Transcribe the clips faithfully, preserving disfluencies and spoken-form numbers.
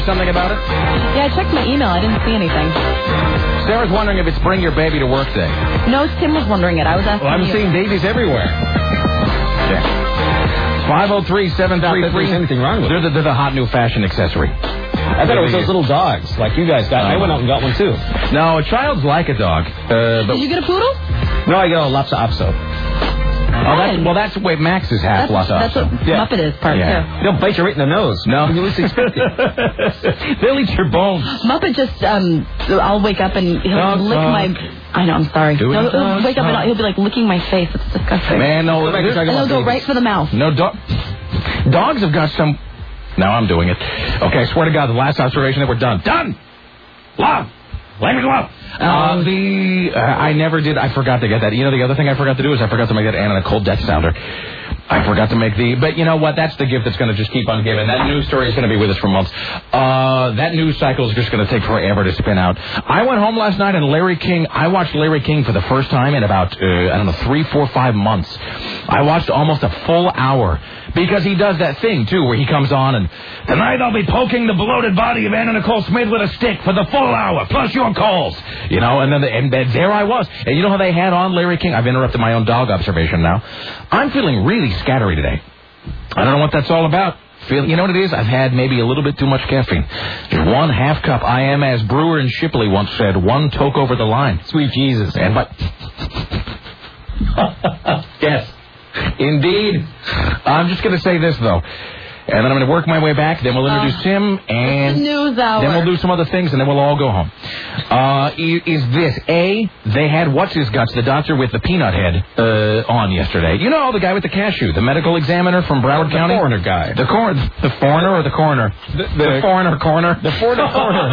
something about it? Yeah, I checked my email. I didn't see anything. Sarah's wondering if it's Bring Your Baby to Work Day. No, Tim was wondering it. I was asking Well, I'm you. seeing babies everywhere. Yeah. five oh three, seven three three. There's anything wrong with it. They're the, they're the hot new fashion accessory. I thought it was those little dogs, like you guys got. I went out and got one, too. No, a child's like a dog. Uh, but Did you get a poodle? No, I got a Lhasa Apso. Oh, that's, well, that's wait. Max is half That's, Lhasa that's Apso. what Yeah. Muppet is part Yeah. They'll bite you right in the nose. No. You least expect it. They'll eat your bones. two. Muppet just, um, I'll wake up and he'll Dog lick talk. my... I know, I'm sorry. Do it, He'll, dog he'll wake up talk. and he'll be like licking my face. It's disgusting. Man, no. Go back and talk And about he'll go babies. right for the mouth. No, dog. Dogs have got some... Now I'm doing it. Okay, I swear to God, the last observation that we're done. Done! Love! Let me go out. Uh, the... Uh, I never did... I forgot to get that. You know, the other thing I forgot to do is I forgot to make that Anna Nicole death sounder. I forgot to make the... But you know what? That's the gift that's going to just keep on giving. That news story is going to be with us for months. Uh, that news cycle is just going to take forever to spin out. I went home last night and Larry King... I watched Larry King for the first time in about, uh, I don't know, three, four, five months. I watched almost a full hour. Because he does that thing, too, where he comes on and... Tonight I'll be poking the bloated body of Anna Nicole Smith with a stick for the full hour, plus your calls. You know, and then the, and there I was. And you know how they had on Larry King? I've interrupted my own dog observation now. I'm feeling really scattery today. I don't know what that's all about. Feel, you know what it is? I've had maybe a little bit too much caffeine. Just one half cup. I am, as Brewer and Shipley once said, one toke over the line. Sweet Jesus. And but... Yes. Indeed. I'm just going to say this, though. And then I'm going to work my way back. Then we'll introduce uh, Tim. And the news hour. then we'll do some other things, and then we'll all go home. Uh, is this, A, they had What's-His-Guts, the doctor with the peanut head, uh, on yesterday. You know, the guy with the cashew, the medical examiner from Broward the County? The foreigner guy. The, cor- the foreigner or the coroner? The, the, the foreigner corner. The foreigner corner.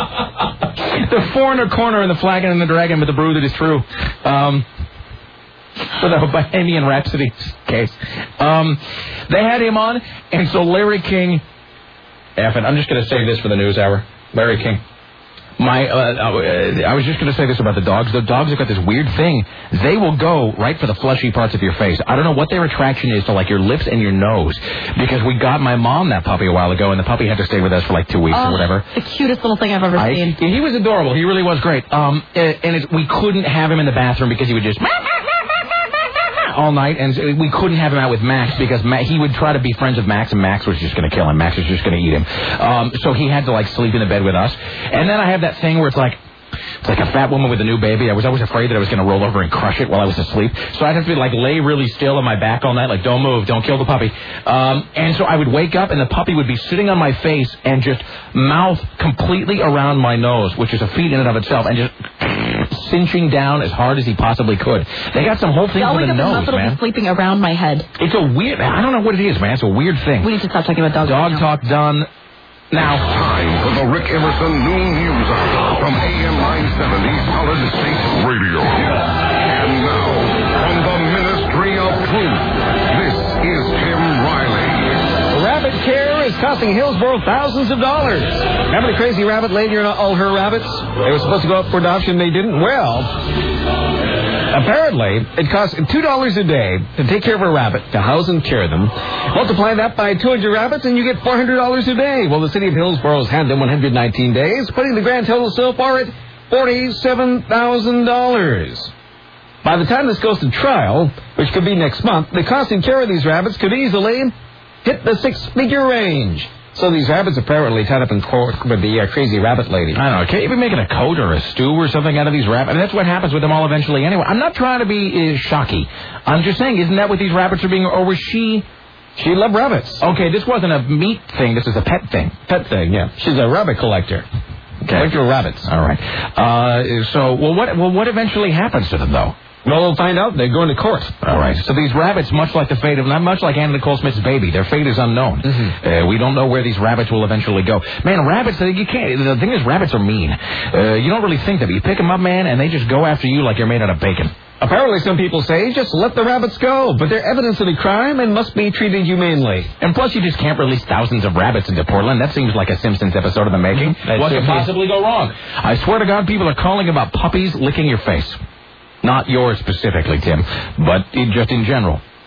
The foreigner corner in the Flagon and the Dragon with the brew that is true. Um... For the Bohemian Rhapsody case. Um, they had him on, and so Larry King... Effing, I'm just going to say this for the news hour. Larry King. My, uh, uh, I was just going to say this about the dogs. The dogs have got this weird thing. They will go right for the fleshy parts of your face. I don't know what their attraction is to, like, your lips and your nose. Because we got my mom that puppy a while ago, and the puppy had to stay with us for, like, two weeks oh, or whatever. The cutest little thing I've ever I, seen. He was adorable. He really was great. Um, and it, we couldn't have him in the bathroom because he would just... all night, and we couldn't have him out with Max because Ma- he would try to be friends with Max, and Max was just going to kill him. Max was just going to eat him. Um, so he had to, like, sleep in the bed with us. And then I have that thing where it's like, it's like a fat woman with a new baby. I was always afraid that I was going to roll over and crush it while I was asleep. So I'd have to, like, lay really still on my back all night, like, don't move, don't kill the puppy. Um, and so I would wake up, and the puppy would be sitting on my face and just mouth completely around my nose, which is a feat in and of itself, and just cinching down as hard as he possibly could. They got some whole things I'll with wake the up nose, and Muppet will man. be sleeping around my head. It's a weird... I don't know what it is, man. It's a weird thing. We need to stop talking about dogs. Dog right talk done. Now... Time for the Rick Emerson Noon News Hour from A M nine seventy Solid State Radio. And now, from the Ministry of Truth, this is Tim Riley. Rabbit care is costing Hillsborough thousands of dollars. Remember the crazy rabbit lady and all her rabbits? They were supposed to go up for adoption. They didn't. Well, apparently, it costs two dollars a day to take care of a rabbit, to house and care them. Multiply that by two hundred rabbits, and you get four hundred dollars a day. Well, the city of Hillsborough has had them one hundred nineteen days, putting the grand total so far at forty-seven thousand dollars. By the time this goes to trial, which could be next month, the cost and care of these rabbits could easily hit the six-figure range. So these rabbits apparently tied up in court with the uh, crazy rabbit lady. I don't know. Can't you be making a coat or a stew or something out of these rabbits? I mean, that's what happens with them all eventually anyway. I'm not trying to be uh, shocky. I'm just saying, isn't that what these rabbits are being... Or was she... She loved rabbits. Okay, this wasn't a meat thing. This is a pet thing. Pet thing, yeah. She's a rabbit collector. Okay. Collector of rabbits. All right. Uh, so, well, what well, what eventually happens to them, though? Well, we'll find out. They're going to court. All right. So these rabbits, much like the fate of, not much like Anna Nicole Smith's baby, their fate is unknown. Mm-hmm. Uh, we don't know where these rabbits will eventually go. Man, rabbits, you can't, the thing is, rabbits are mean. Uh, you don't really think that. You pick them up, man, and they just go after you like you're made out of bacon. Apparently, some people say, just let the rabbits go, but they're evidence of a crime and must be treated humanely. And plus, you just can't release thousands of rabbits into Portland. That seems like a Simpsons episode of the making. Mm-hmm. What could possibly go wrong? I swear to God, people are calling about puppies licking your face. Not yours specifically, Tim, but in, just in general.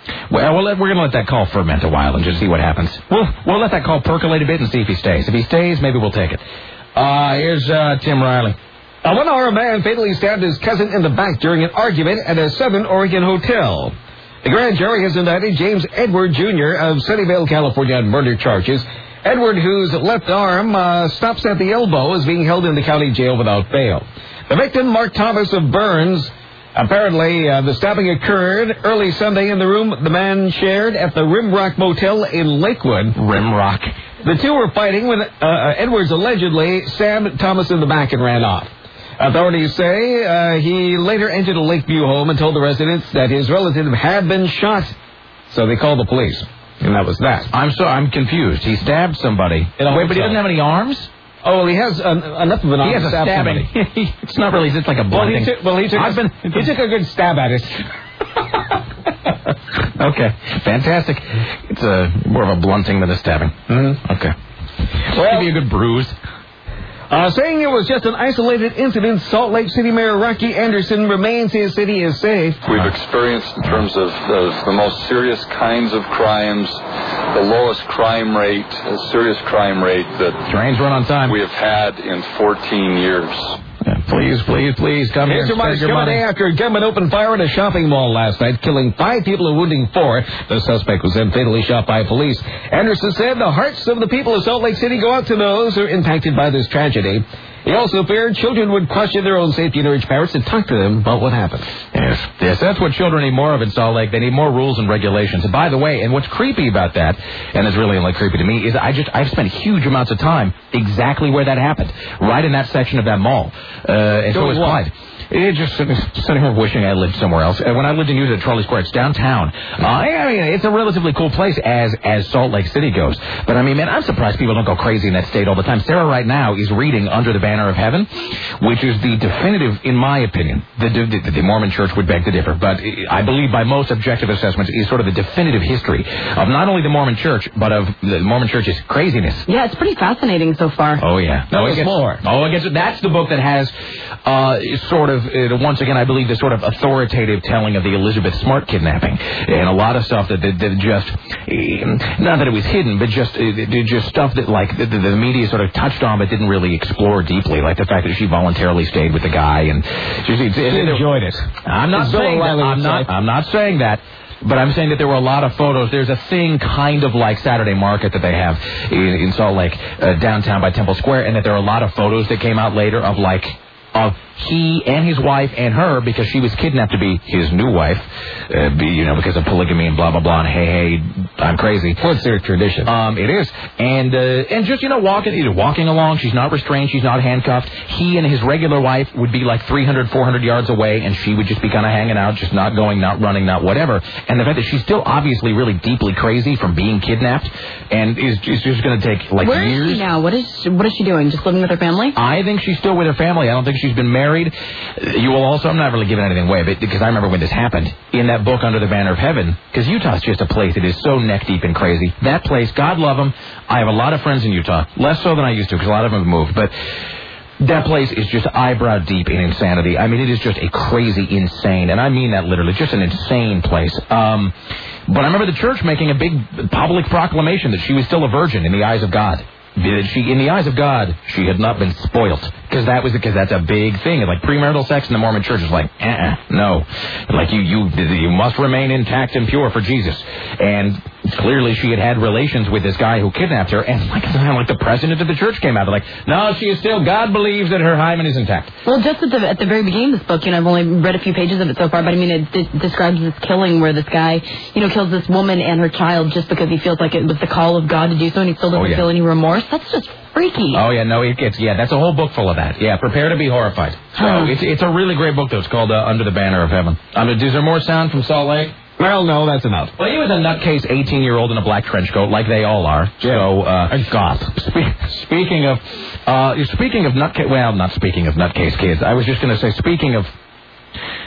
Well, we'll let, we're going to let that call ferment a while and just see what happens. We'll, we'll let that call percolate a bit and see if he stays. If he stays, maybe we'll take it. Uh, here's uh, Tim Riley. A one-armed man fatally stabbed his cousin in the back during an argument at a Southern Oregon hotel. The grand jury has indicted James Edward Junior of Sunnyvale, California, on murder charges. Edward, whose left arm uh, stops at the elbow, is being held in the county jail without bail. The victim, Mark Thomas of Burns, apparently uh, the stabbing occurred early Sunday in the room the man shared at the Rimrock Motel in Lakewood. Rimrock. The two were fighting when uh, Edwards allegedly stabbed Thomas in the back and ran off. Authorities say uh, he later entered a Lakeview home and told the residents that his relative had been shot. So they called the police. And that was that. I'm so I'm confused. He stabbed somebody. Wait, but he doesn't have any arms? Oh, well, he has uh, enough of an arm. He has a stab stabbing. It's not really just like a well, blunting. he took, well, he took, I've a, been, he took a good stab at it. Okay, fantastic. It's a more of a blunting than a stabbing. Mm-hmm. Okay. Well, give you a good bruise. Uh, saying it was just an isolated incident, Salt Lake City Mayor Rocky Anderson remains his city is safe. We've experienced in terms of, of the most serious kinds of crimes, the lowest crime rate, uh, serious crime rate that trains run on time we have had in fourteen years. Yeah, please, please, please come Here's here. Your money. Come a day after a gunman opened fire at a shopping mall last night, killing five people and wounding four. The suspect was then fatally shot by police. Anderson said the hearts of the people of Salt Lake City go out to those who are impacted by this tragedy. He also feared children would question their own safety and urge parents to talk to them about what happened. Yes, yes, that's what children need more of in Salt Lake. They need more rules and regulations. And by the way, and what's creepy about that, and it's really like creepy to me, is I just I've spent huge amounts of time exactly where that happened, right in that section of that mall. Uh, and so was Clyde. It just sitting here wishing I lived somewhere else. And when I lived in Utah, Charlie Square, it's downtown. Uh, I mean, it's a relatively cool place as as Salt Lake City goes. But I mean, man, I'm surprised people don't go crazy in that state all the time. Sarah right now is reading Under the Banner of Heaven, which is the definitive, in my opinion, the, the, the Mormon Church would beg to differ, but I believe by most objective assessments is sort of the definitive history of not only the Mormon Church, but of the Mormon Church's craziness. Yeah, it's pretty fascinating so far. Oh, yeah. No, oh, it gets more. Oh, it gets, that's the book that has uh, sort of, uh, once again, I believe the sort of authoritative telling of the Elizabeth Smart kidnapping. And a lot of stuff that, that, that just, uh, not that it was hidden, but just uh, just stuff that, like, the, the media sort of touched on but didn't really explore deeply, like the fact that she voluntarily stayed with the guy. And she, she, she enjoyed it. I'm not saying that. I'm not, I'm not saying that. But I'm saying that there were a lot of photos. There's a thing kind of like Saturday Market that they have in, in Salt Lake, uh, downtown by Temple Square, and that there are a lot of photos that came out later of, like, of he and his wife and her, because she was kidnapped to be his new wife, uh, be, you know, because of polygamy and blah, blah, blah, and hey, hey, I'm crazy. What's their tradition? Um, it is. And uh, and just, you know, walking either walking along, she's not restrained, she's not handcuffed. He and his regular wife would be like three hundred, four hundred yards away, and she would just be kind of hanging out, just not going, not running, not whatever. And the fact that she's still obviously really deeply crazy from being kidnapped and is, is just going to take, like, Where years. Where is she now? What is she, what is she doing? Just living with her family? I think she's still with her family. I don't think she's been married. You will also, I'm not really giving anything away, but because I remember when this happened, in that book, Under the Banner of Heaven, because Utah's just a place that is so neck-deep and crazy. That place, God love them. I have a lot of friends in Utah, less so than I used to, because a lot of them have moved, but that place is just eyebrow deep in insanity. I mean, it is just a crazy, insane, and I mean that literally, just an insane place. Um, but I remember the church making a big public proclamation that she was still a virgin in the eyes of God. That she, in the eyes of God, she had not been spoilt. Because that was because that's a big thing. Like premarital sex in the Mormon Church is like, uh-uh, no. Like you, you, you must remain intact and pure for Jesus. And clearly she had had relations with this guy who kidnapped her. And like, like the president of the church came out, like, no, she is still. God believes that her hymen is intact. Well, just at the at the very beginning of this book, you know, I've only read a few pages of it so far, but I mean, it, it describes this killing where this guy, you know, kills this woman and her child just because he feels like it was the call of God to do so, and he still doesn't oh, yeah. feel any remorse. That's just freaky. Oh, yeah, no, it gets, yeah, that's a whole book full of that. Yeah, prepare to be horrified. So huh. it's it's a really great book, though. It's called uh, Under the Banner of Heaven. Um, is there more sound from Salt Lake? Well, no, that's enough. Well, he was a nutcase eighteen-year-old in a black trench coat, like they all are. Yeah. So, uh, a goth. Spe- speaking of, uh, speaking of nutcase, well, not speaking of nutcase kids. I was just going to say, speaking of,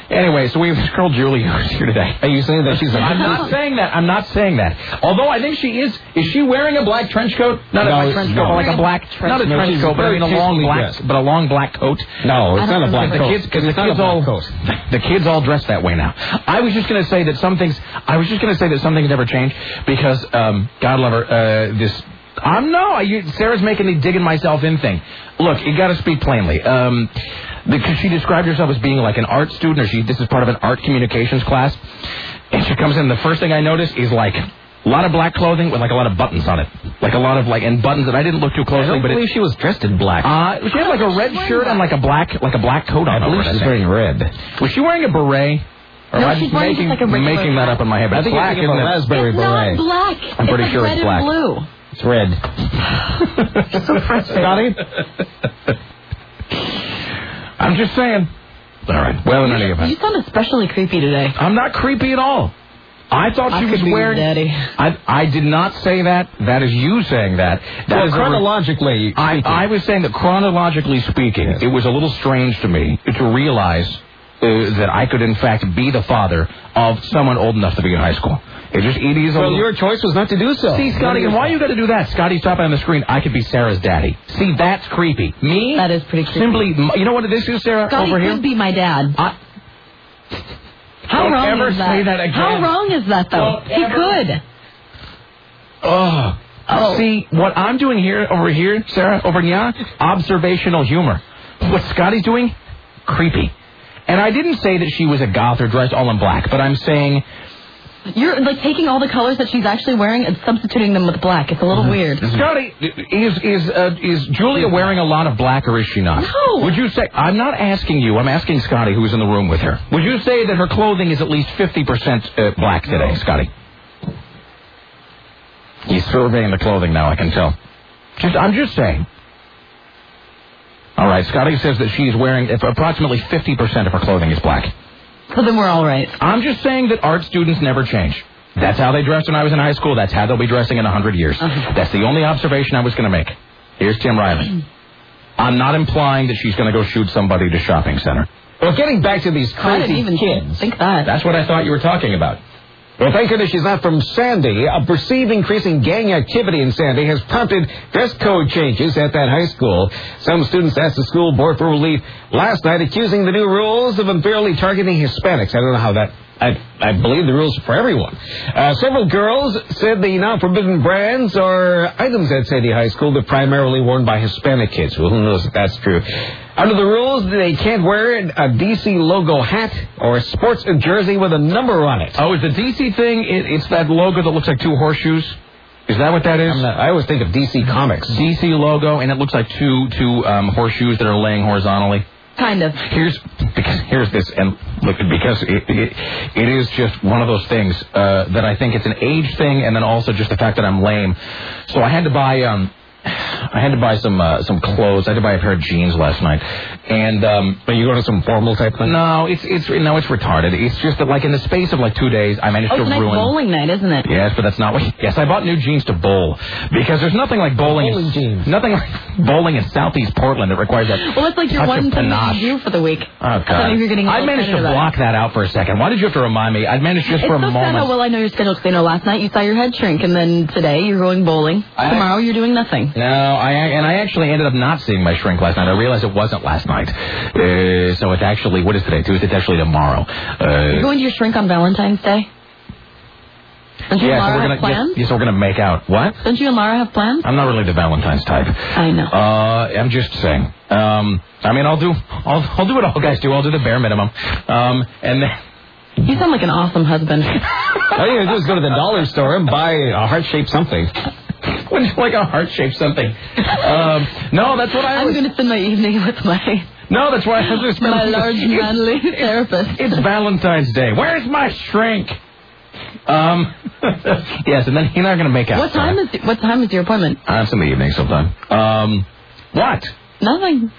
Anyway, so we have this girl Julie who's here today. Are you saying that she's a... I'm not saying that. I'm not saying that. Although I think she is. Is she wearing a black trench coat? Not No, a black trench no. coat, but like a black... Trench Not a No, trench she's coat, but I mean a very long tastefully black... dressed. But a long black coat. No, it's I not don't a black remember. coat. The kids, because the It's not a kids black all... coat. The kids all dress that way now. I was just going to say that some things... I was just going to say that some things never change because, um, God love her, uh, this... I'm no, I, Sarah's making the digging myself in thing. Look, you got to speak plainly. Um, because she described herself as being like an art student, or she this is part of an art communications class. And she comes in, the first thing I notice is like a lot of black clothing with like a lot of buttons on it, like a lot of like and buttons that I didn't look too closely. I don't but believe it, she was dressed in black. uh, she had like a red shirt and like a black like a black coat on. I believe over it, she's think. wearing red. Was she wearing a beret? Or No, am I she's just wearing making, just like a regular making that up in my head? But I it's think black, you're thinking isn't of a it? raspberry It's beret. not black. I'm pretty it's sure like it's red black. and blue. It's red. So frustrating. Scotty? I'm just saying. All right. Well, in any You event, sound especially creepy today. I'm not creepy at all. I thought I she was could be your wearing. daddy. I I did not say that. That is you saying that. That Well, is a- chronologically I, speaking. I was saying that chronologically speaking, Yes. it was a little strange to me to realize uh, that I could in fact be the father of someone old enough to be in high school. It just it is a Well, little. your choice was not to do so. See, Scotty, and why you got to do that? Scotty, stop it on the screen. I could be Sarah's daddy. See, that's creepy. Me? That is pretty creepy. Simply, you know what this is, Sarah? Scotty over could here? be my dad. I, How Don't wrong ever is say that again. How wrong is that, though? Don't He ever- could. oh. Oh. See, what I'm doing here, over here, Sarah, over here, observational humor. What Scotty's doing? Creepy. And I didn't say that she was a goth or dressed all in black, but I'm saying... You're like taking all the colors that she's actually wearing and substituting them with black. It's a little weird. Scotty, is is uh, is Julia wearing a lot of black, or is she not? No. Would you say... I'm not asking you. I'm asking Scotty, who's in the room with her. Would you say that her clothing is at least fifty percent uh, black today, Scotty? He's surveying the clothing now, I can tell. Just, I'm just saying. All right, Scotty says that she's wearing... If approximately fifty percent of her clothing is black. So then we're all right. I'm just saying that art students never change. That's how they dressed when I was in high school. That's how they'll be dressing in a hundred years. Uh-huh. That's the only observation I was going to make. Here's Tim Riley. I'm not implying that she's going to go shoot somebody at a shopping center. Well, getting back to these I didn't crazy even kids. think that. That's what I thought you were talking about. Well, thank goodness she's not from Sandy. A perceived increasing gang activity in Sandy has prompted dress code changes at that high school. Some students asked the school board for relief last night, accusing the new rules of unfairly targeting Hispanics. I don't know how that... I, I believe the rules are for everyone. Uh, several girls said the now forbidden brands are items at Sandy High School that are primarily worn by Hispanic kids. Well, who knows if that's true. Under the rules, they can't wear a D C logo hat or a sports jersey with a number on it. Oh, is the D C thing, it, it's that logo that looks like two horseshoes? Is that what that is? I'm not, I always think of D C Comics. D C logo, and it looks like two two um, horseshoes that are laying horizontally. Kind of. Here's because here's this, and look, because it, it, it is just one of those things uh, that I think it's an age thing, and then also just the fact that I'm lame. So I had to buy um, I had to buy some uh, some clothes. I had to buy a pair of jeans last night, and um, But you go to some formal type thing? no, it's it's no, it's retarded. It's just that like in the space of like two days, I managed Oh, to tonight's ruin. bowling night, isn't it? Yes, but that's not what... Yes, I bought new jeans to bowl. Because there's nothing like bowling... Bowling in, jeans. Nothing like bowling in southeast Portland that requires that Well, it's like your touch one of thing that panache. you do for the week. Oh, I God. thought maybe you were getting a I little managed to excited about block that out for a second. Why did you have to remind me? I managed just It's for a so sad moment. how well I know your schedule, because I know last night you saw your head shrink, and then today you're going bowling. I- Tomorrow you're doing nothing. No, I and I actually ended up not seeing my shrink last night. I realized it wasn't last night. Uh, so it's actually... What is today? Tuesday? It's actually tomorrow. You're Uh, going to your shrink on Valentine's Day? Don't you yeah, and so Laura we're have gonna plans? yes, yes, we're gonna make out. What? Don't you and Laura have plans? I'm not really the Valentine's type. I know. Uh, I'm just saying. Um, I mean, I'll do, I'll, I'll do what all guys do. I'll do the bare minimum. Um, and then, You sound like an awesome husband. All you gotta do is go to the dollar store and buy a heart-shaped something. like a heart-shaped something. Um, no, that's what I I'm was. going to spend my evening with my No, that's why I was just. my large manly therapist. It's Valentine's Day. Where's my shrink? Um, yes, and then you're not going to make out. What time is what time is your appointment? Uh, it's in the evening sometime. Um, what? Nothing.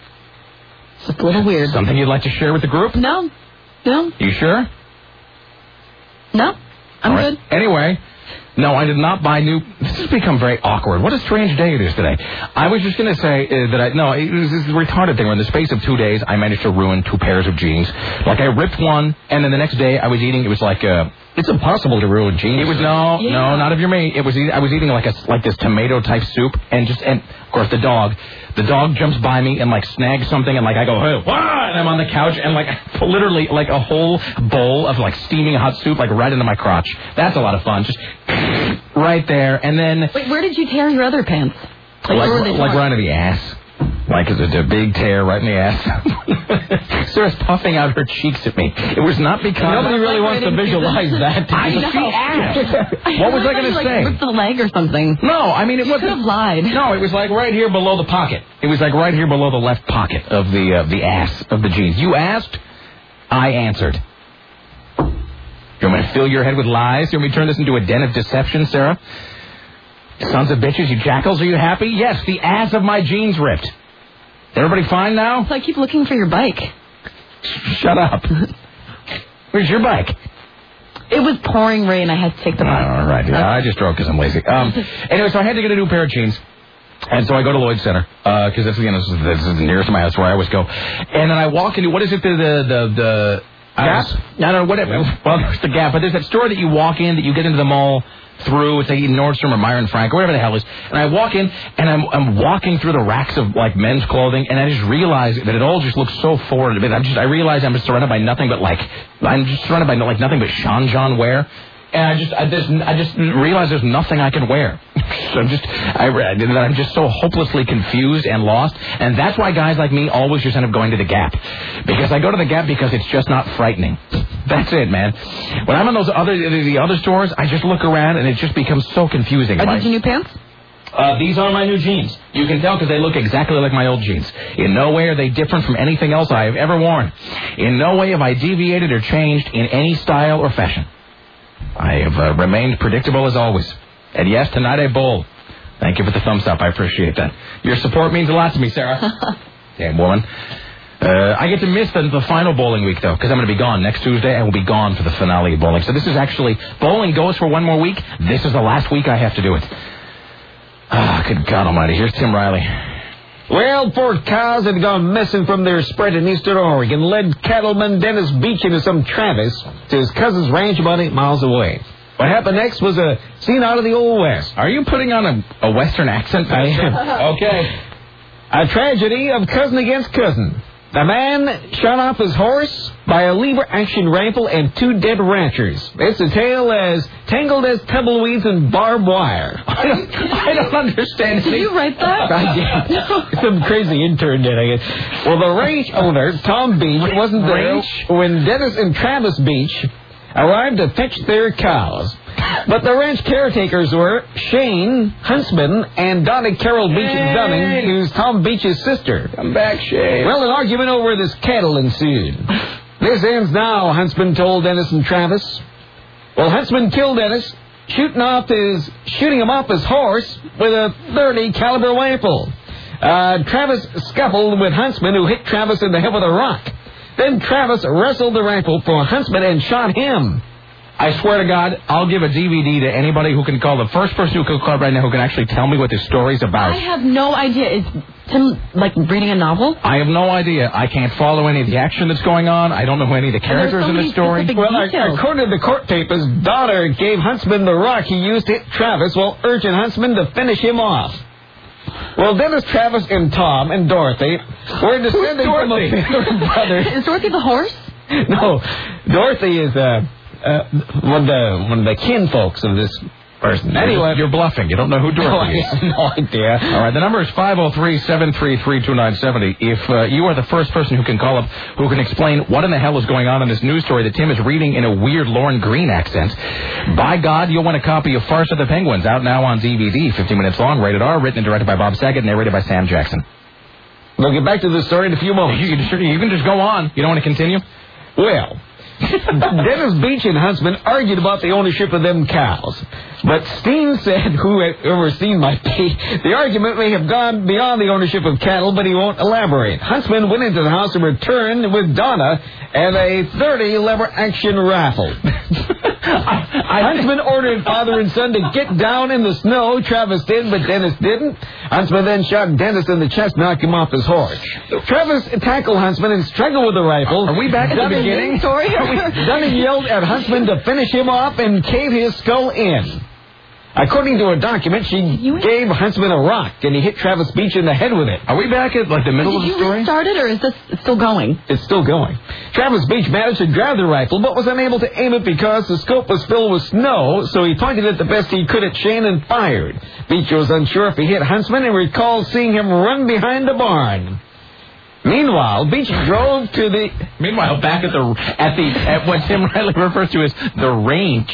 It's just a little weird. Something you'd like to share with the group? No, no, You sure? no. I'm All right. good. Anyway, No, I did not buy new... This has become very awkward. What a strange day it is today. I was just going to say uh, that I... No, it was this retarded thing where in the space of two days, I managed to ruin two pairs of jeans. Like, I ripped one, and then the next day I was eating... It was like... Uh, it's impossible to ruin jeans. It was... No, yeah. no, not if you're me. It was... I was eating like a like this tomato-type soup, and just... And, of course, the dog... The dog jumps by me and, like, snags something, and, like, I go, hey, wah! And I'm on the couch, and, like, literally, like, a whole bowl of, like, steaming hot soup, like, right into my crotch. That's a lot of fun. Just right there, and then... Wait, where did you tear your other pants? Like, like, like right in the ass. Like, it's a, a big tear right in the ass. Sarah's puffing out her cheeks at me. It was not because... Nobody really wants to visualize that. I know. See ass. What was I going to like, say? Ripped the leg or something. No, I mean, it you wasn't... could have lied. No, it was like right here below the pocket. It was like right here below the left pocket of the uh, the ass of the jeans. You asked, I answered. You want me to fill your head with lies? You want me to turn this into a den of deception, Sarah? Sons of bitches, you jackals, are you happy? Yes, the ass of my jeans ripped. Everybody fine now? So I keep looking for your bike. Shut up. Where's your bike? It was pouring rain. I had to take the bike. All right. Yeah, I just drove because I'm lazy. Um, anyway, so I had to get a new pair of jeans. And so I go to Lloyd Center, because uh, that's, you know, this, is, this is the nearest to my house where I always go. And then I walk into, what is it, the, the, the, the Gap? I don't know, whatever. Well, there's the Gap, but there's that store that you walk in, that you get into the mall through. It's like Nordstrom or Myron Frank or whatever the hell it is. And I walk in, and I'm I'm walking through the racks of like men's clothing, and I just realize that it all just looks so foreign. I'm just I realize I'm just surrounded by nothing but like I'm just surrounded by like nothing but Sean John wear. And I just, I just, I just realize there's nothing I can wear. So I'm just, I, I'm just so hopelessly confused and lost. And that's why guys like me always just end up going to the Gap. Because I go to the Gap because it's just not frightening. That's it, man. When I'm in those other, the other stores, I just look around and it just becomes so confusing. Are these your new pants? Uh, these are my new jeans. You can tell because they look exactly like my old jeans. In no way are they different from anything else I have ever worn. In no way have I deviated or changed in any style or fashion. I have uh, remained predictable as always. And yes, tonight I bowl. Thank you for the thumbs up. I appreciate that. Your support means a lot to me, Sarah. Damn woman. Uh, I get to miss the, the final bowling week, though, because I'm going to be gone. Next Tuesday, I will be gone for the finale of bowling. So this is actually, bowling goes for one more week. This is the last week I have to do it. Ah, good God almighty. Here's Tim Riley. Well, four cows had gone missing from their spread in eastern Oregon led cattleman Dennis Beach into some Travis to his cousin's ranch about eight miles away. What happened next was a scene out of the Old West. Are you putting on a, a Western accent? I am. Okay. A tragedy of cousin against cousin. The man shot off his horse by a lever-action rifle and two dead ranchers. It's a tale as tangled as tumbleweeds and barbed wire. I don't, I don't understand. Did you write that? I did. Some crazy intern did, I guess. Well, the ranch owner, Tom Beach, wasn't there when Dennis and Travis Beach arrived to fetch their cows. But the ranch caretakers were Shane Huntsman and Donna Carol Beach hey. Dunning, who's Tom Beach's sister. Come back, Shane. Well, an argument over this cattle ensued. This ends now, Huntsman told Dennis and Travis. Well, Huntsman killed Dennis, shooting off his, shooting him off his horse with a thirty caliber rifle. Uh, Travis scuffled with Huntsman, who hit Travis in the head with a rock. Then Travis wrestled the rifle from Huntsman and shot him. I swear to God, I'll give a D V D to anybody who can call, the first person who can call right now who can actually tell me what this story's about. I have no idea. Is Tim, like, reading a novel? I have no idea. I can't follow any of the action that's going on. I don't know who any of the characters so in the story. Well, details. According to the court papers, daughter gave Huntsman the rock he used to hit Travis while urging Huntsman to finish him off. Well, Dennis, Travis, and Tom and Dorothy were descended from a favorite brother. Is Dorothy the horse? No, Dorothy is uh, uh, one of the one of the kinfolks of this person. Anyway, you're bluffing. You don't know who Dorothy is. I have no idea. All right, the number is five oh three, seven three three, two nine seven oh. If uh, you are the first person who can call up who can explain what in the hell is going on in this news story that Tim is reading in a weird Lauren Green accent, by God, you'll win a copy of Farce of the Penguins, out now on D V D, fifteen minutes long, rated R, written and directed by Bob Saget, narrated by Sam Jackson. We'll get back to this story in a few moments. You can, you can just go on. You don't want to continue? Well, Dennis Beach and Huntsman argued about the ownership of them cows. But Steen said, whoever Steen might be, the argument may have gone beyond the ownership of cattle, but he won't elaborate. Huntsman went into the house and returned with Donna and a thirty lever action rifle. I, Huntsman ordered father and son to get down in the snow. Travis did, but Dennis didn't. Huntsman then shot Dennis in the chest, knocked him off his horse. Travis tackled Huntsman and struggled with the rifle. Are we back at the beginning? Story? Dunning yelled at Huntsman to finish him off and cave his skull in. According to a document, she gave Huntsman a rock, and he hit Travis Beach in the head with it. Are we back at, like, the middle of the story? Did you restart it, or is this still going? It's still going. Travis Beach managed to grab the rifle, but was unable to aim it because the scope was filled with snow, so he pointed it the best he could at Shane and fired. Beach was unsure if he hit Huntsman and recalled seeing him run behind the barn. Meanwhile, Beach drove to the... Meanwhile, back at the at the at what Tim Riley refers to as the range.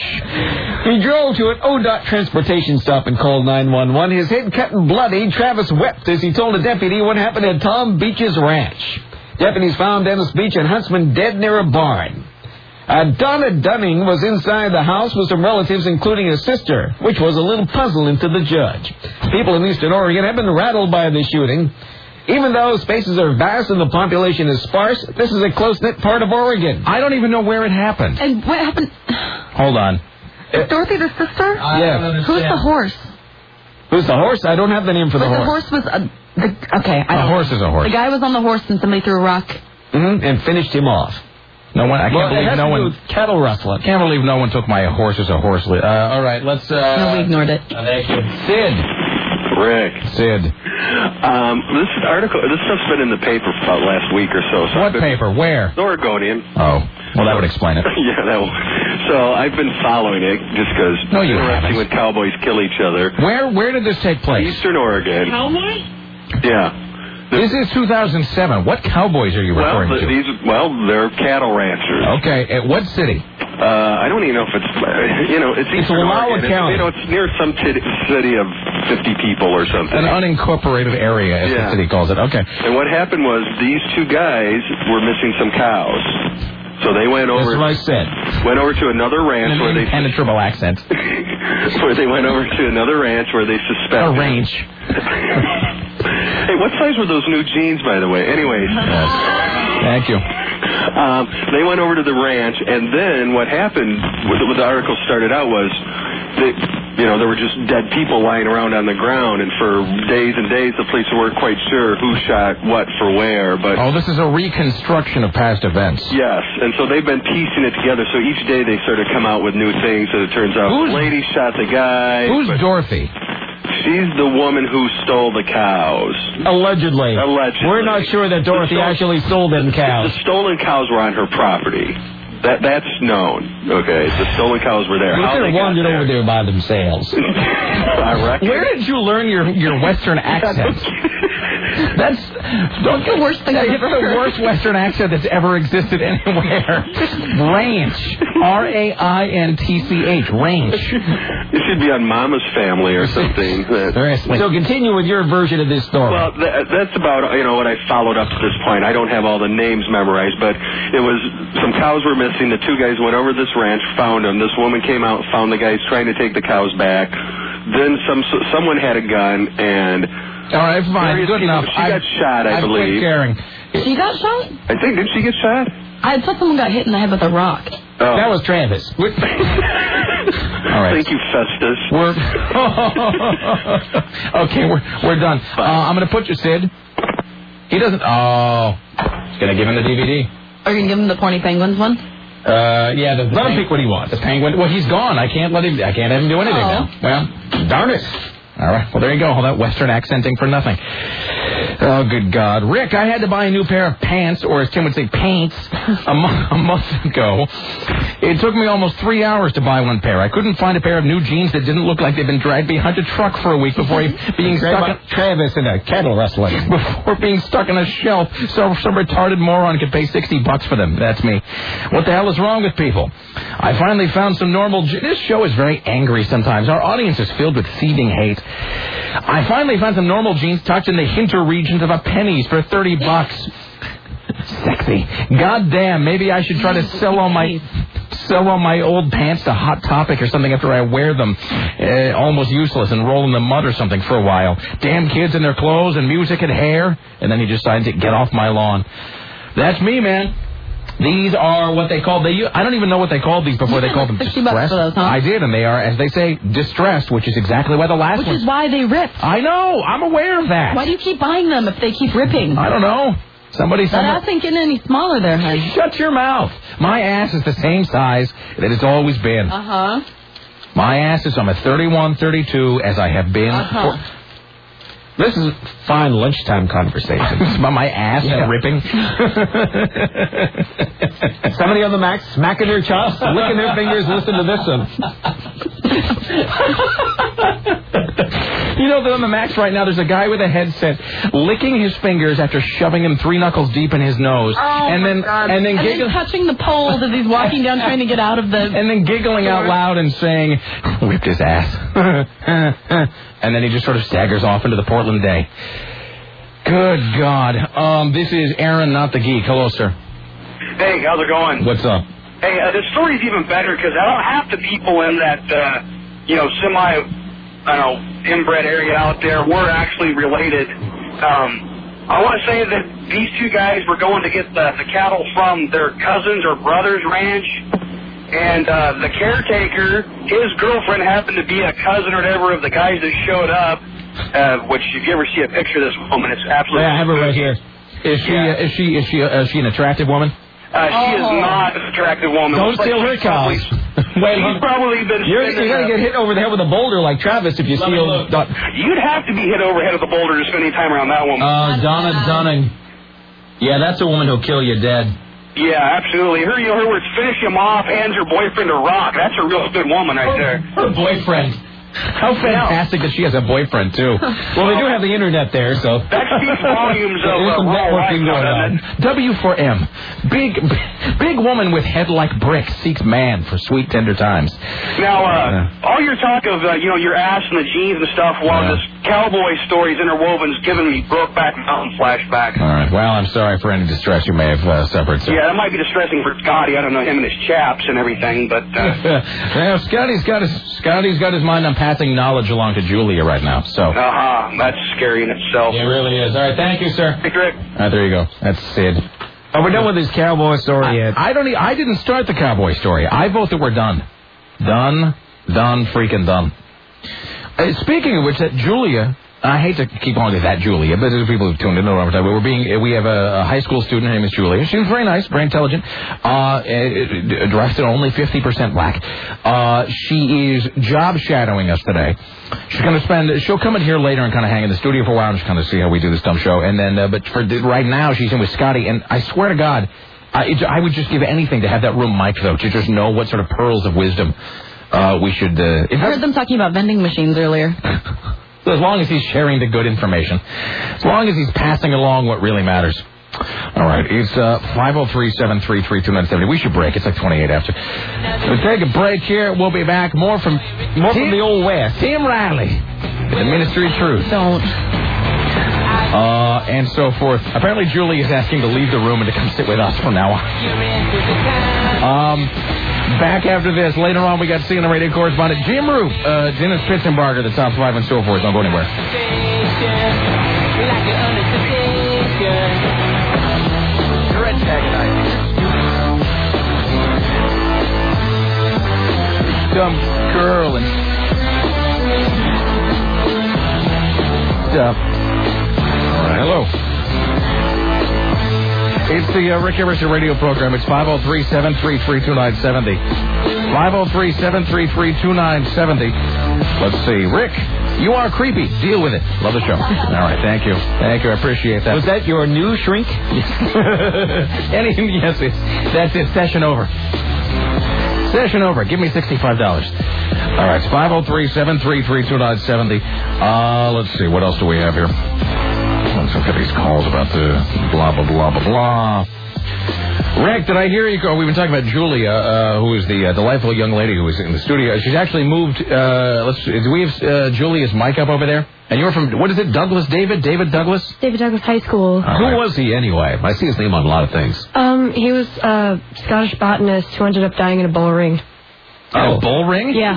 He drove to an O D O T transportation stop and called nine one one. His head cut and bloody, Travis wept as he told a deputy what happened at Tom Beach's ranch. Deputies found Dennis Beach and Huntsman dead near a barn. Uh, Donna Dunning was inside the house with some relatives, including a sister, which was a little puzzling to the judge. People in Eastern Oregon have been rattled by the shooting. Even though spaces are vast and the population is sparse, this is a close-knit part of Oregon. I don't even know where it happened. And what happened? Hold on. Is Dorothy the sister? I yeah. don't understand. Who's the horse? Who's the horse? I don't have the name for the But horse. the horse was a... The, okay. I A don't horse know. is a horse. The guy was on the horse and somebody threw a rock. Mm-hmm, and finished him off. No one. I can't Well, it believe has no to do one. with cattle rustling. Can't believe no one took my horse as a horse. Li- uh, all right, let's. Uh, No, we ignored it. uh, thank you, Sid. Rick. Sid. Um, this article, this stuff's been in the paper for about last week or so. so What I've been, paper? Where? The Oregonian. Oh, well, that would explain it. yeah, that will. So I've been following it just because No, you it's interesting haven't. when cowboys kill each other. Where? Where did this take place? Eastern Oregon. Cowboys? Yeah. This is two thousand seven. What cowboys are you Well, referring the, to? these well, they're cattle ranchers. Okay, at what city? Uh, I don't even know if it's, uh, you know, it's Eastern Wallowa Oregon. It's, County. you know, it's near some t- city of fifty people or something. An unincorporated area, as Yeah. the city calls it. Okay. And what happened was these two guys were missing some cows. So they went That's over what I said. went over to another ranch where they Impenetrable accent. where they went over to another ranch where they suspected A range. Hey, what size were those new jeans, by the way? Anyways. Yes. Thank you. Um, they went over to the ranch, and then what happened, what the, what the article started out was, they, you know, there were just dead people lying around on the ground, and for days and days the police weren't quite sure who shot what for where, but... Oh, this is a reconstruction of past events. Yes, and so they've been piecing it together, so each day they sort of come out with new things, and it turns out Who's- the lady shot the guy. Who's but Dorothy? She's the woman who stole the cows. Allegedly. Allegedly. We're not sure that Dorothy The stol- actually stole them cows. The stolen cows were on her property. That That's known, okay? The stolen cows were there. They How could they have got wandered there. over there by themselves. I reckon. Where did you learn your, your Western accent? That's don't the worst thing I've It's ever the heard. worst Western accent that's ever existed anywhere. Ranch, R A I N T C H, ranch. It should be on Mama's Family or something. That, Seriously. So continue with your version of this story. well, that, that's about, you know, what I followed up to this point. I don't have all the names memorized, but it was some cows were missing. The two guys went over this ranch, found them. This woman came out, found the guys trying to take the cows back. Then some someone had a gun, and All right, fine, various good people- enough. She got shot, I I've believe. quit caring. She got shot? I think, did she get shot? I thought someone got hit in the head with a rock. Oh. That was Travis. All right. Thank you, Festus. We're okay. We're we're done. Uh, I'm gonna put you, Sid. He doesn't. Oh, he's gonna give him the D V D. Are you going to give him the Porny Penguins one? Uh, yeah. The, the Let him peng- pick what he wants. The penguin. Well, he's gone. I can't let him. I can't have him do anything Oh. now. Well, darn it. All right. Well, there you go. All that Western accenting for nothing. Oh, good God. Rick, I had to buy a new pair of pants, or as Tim would say, paints, a, mo- a month ago. It took me almost three hours to buy one pair. I couldn't find a pair of new jeans that didn't look like they'd been dragged behind a truck for a week before being stuck in, Travis in a cattle rustling. before being stuck on a shelf so some retarded moron could pay sixty bucks for them. That's me. What the hell is wrong with people? I finally found some normal... Je- this show is very angry sometimes. Our audience is filled with seething hate. I finally found some normal jeans tucked in the hinter regions of a pennies for thirty bucks. Sexy. God damn, maybe I should try to sell all my... Sell all my old pants to Hot Topic or something after I wear them. Uh, almost useless and roll in the mud or something for a while. Damn kids in their clothes and music and hair. And then he decides to get off my lawn. That's me, man. These are what they call, they. I don't even know what they called these before. They called them fifty bucks distressed. for those, huh? I did, and they are, as they say, distressed, which is exactly why the last Which one. is why they rip. I know. I'm aware of that. Why do you keep buying them if they keep ripping? I don't know. Somebody, That somewhere. ass ain't getting any smaller there, hun. Shut your mouth. My ass is the same size that it's always been. Uh-huh. My ass is on a thirty-one, thirty-two as I have been. Uh-huh. For, This is fine lunchtime conversation. it's about my ass Yeah. ripping. Somebody on the Mac smacking their chops, licking their fingers. Listen to this one. You know, on the Max right now, there's a guy with a headset licking his fingers after shoving them three knuckles deep in his nose, Oh, and my then God. and then And giggling, then touching the poles as he's walking down trying to get out of the... and then giggling out loud and saying, "Whipped his ass," and then he just sort of staggers off into the Portland day. Good God! Um, this is Aaron, not the geek. Hello, sir. Hey, how's it going? What's up? Hey, uh, the story's even better because I don't half the people in that, uh, you know, semi, I don't know, inbred area out there were actually related. Um, I want to say that these two guys were going to get the, the cattle from their cousins or brothers' ranch, and uh, the caretaker, his girlfriend happened to be a cousin or whatever of the guys that showed up. Uh, which, if you ever see a picture of this woman, it's absolutely. Yeah, I have it right here. Is she? Yeah. Uh, is she? Is she? Uh, is she an attractive woman? Uh, she is not an attractive woman. Don't Looks like steal her she's probably- cows. Wait, She's probably been. You're, spending, you're going to uh, get hit over the head with a boulder like Travis if you steal... Dot- You'd have to be hit over the head with a boulder to spend any time around that woman. Uh, Donna Dunning. Yeah, that's a woman who'll kill you dead. yeah, absolutely. Her, you know, her words, finish him off, hands her boyfriend a rock. That's a real good woman right there. Her boyfriend. How fantastic that she has a boyfriend too. Well, they do have the internet there, so... That speaks volumes of There's uh, some rural life, networking going doesn't on. it? W four M. Big, big woman with head like brick seeks man for sweet tender times. Now, uh, all your talk of, uh, you know, your ass and the jeans and stuff, while Yeah. this cowboy story's interwoven is giving me Brokeback Mountain flashbacks. All right. Well, I'm sorry for any distress you may have uh, suffered, sir. Yeah, that might be distressing for Scotty. I don't know him and his chaps and everything, but uh, Well, Scotty's got his Scotty's got his mind on passing knowledge along to Julia right now. So. uh-huh, that's scary in itself. It really is. All right. Thank you, sir. Hey, Rick. All right. There you go. That's Sid. Oh, we're done with this cowboy story yet. I, I don't. e- I didn't start the cowboy story. I vote that we're done. Done. Done. Freaking done. Uh, speaking of which, that Julia. I hate to keep on to that Julia, but there's people who tuned in. Know what I'm talking about. We're being. We have a, a high school student. Her name is Julia. She was very nice, very intelligent. Uh, uh, dressed in only fifty percent black. Uh, she is job shadowing us today. She's going to spend. She'll come in here later and kind of hang in the studio for a while and just kind of see how we do this dumb show. And then, uh, but for right now, she's in with Scotty. And I swear to God, I, it, I would just give anything to have that room mic'd, though, to just know what sort of pearls of wisdom uh, we should. Uh, I heard them talking about vending machines earlier. As long as he's sharing the good information. As long as he's passing along what really matters. All right. It's uh, five oh three, seven three three, two nine seven oh. We should break. It's like twenty-eight after. We'll take a break here. We'll be back. More from More Tim, from the old West. Tim Riley, the Ministry of Truth. Don't. Uh, and so forth. Apparently, Julie is asking to leave the room and to come sit with us from now on. Um... Back after this. Later on, we got C N N radio correspondent Jim Roop. Uh, Dennis Spitzenbarger, the top five, and so forth. Don't go anywhere. You're antagonizing. Dumb girl and stuff. All right. Hello. It's the uh, Rick Emerson radio program. It's five oh three, seven three three, two nine seven oh. five oh three, seven three three, two nine seven oh. Let's see. Rick, you are creepy. Deal with it. Love the show. All right. Thank you. Thank you. I appreciate that. Was that your new shrink? Any, yes, it's, that's it. Session over. Session over. Give me sixty-five dollars. All right. It's five oh three, seven three three, two nine seven oh. Uh, let's see. What else do we have here? Let's look at these calls about the blah, blah, blah, blah, blah. Rick, did I hear you go? We've been talking about Julia, uh, who is the uh, delightful young lady who was in the studio. She's actually moved. Uh, let's. Do we have uh, Julia's mic up over there? And you're from, what is it, Douglas David? David Douglas? David Douglas High School. All Who right. was he anyway? I see his name on a lot of things. Um, he was a Scottish botanist who ended up dying in a bull ring. Oh, bull ring? Yeah.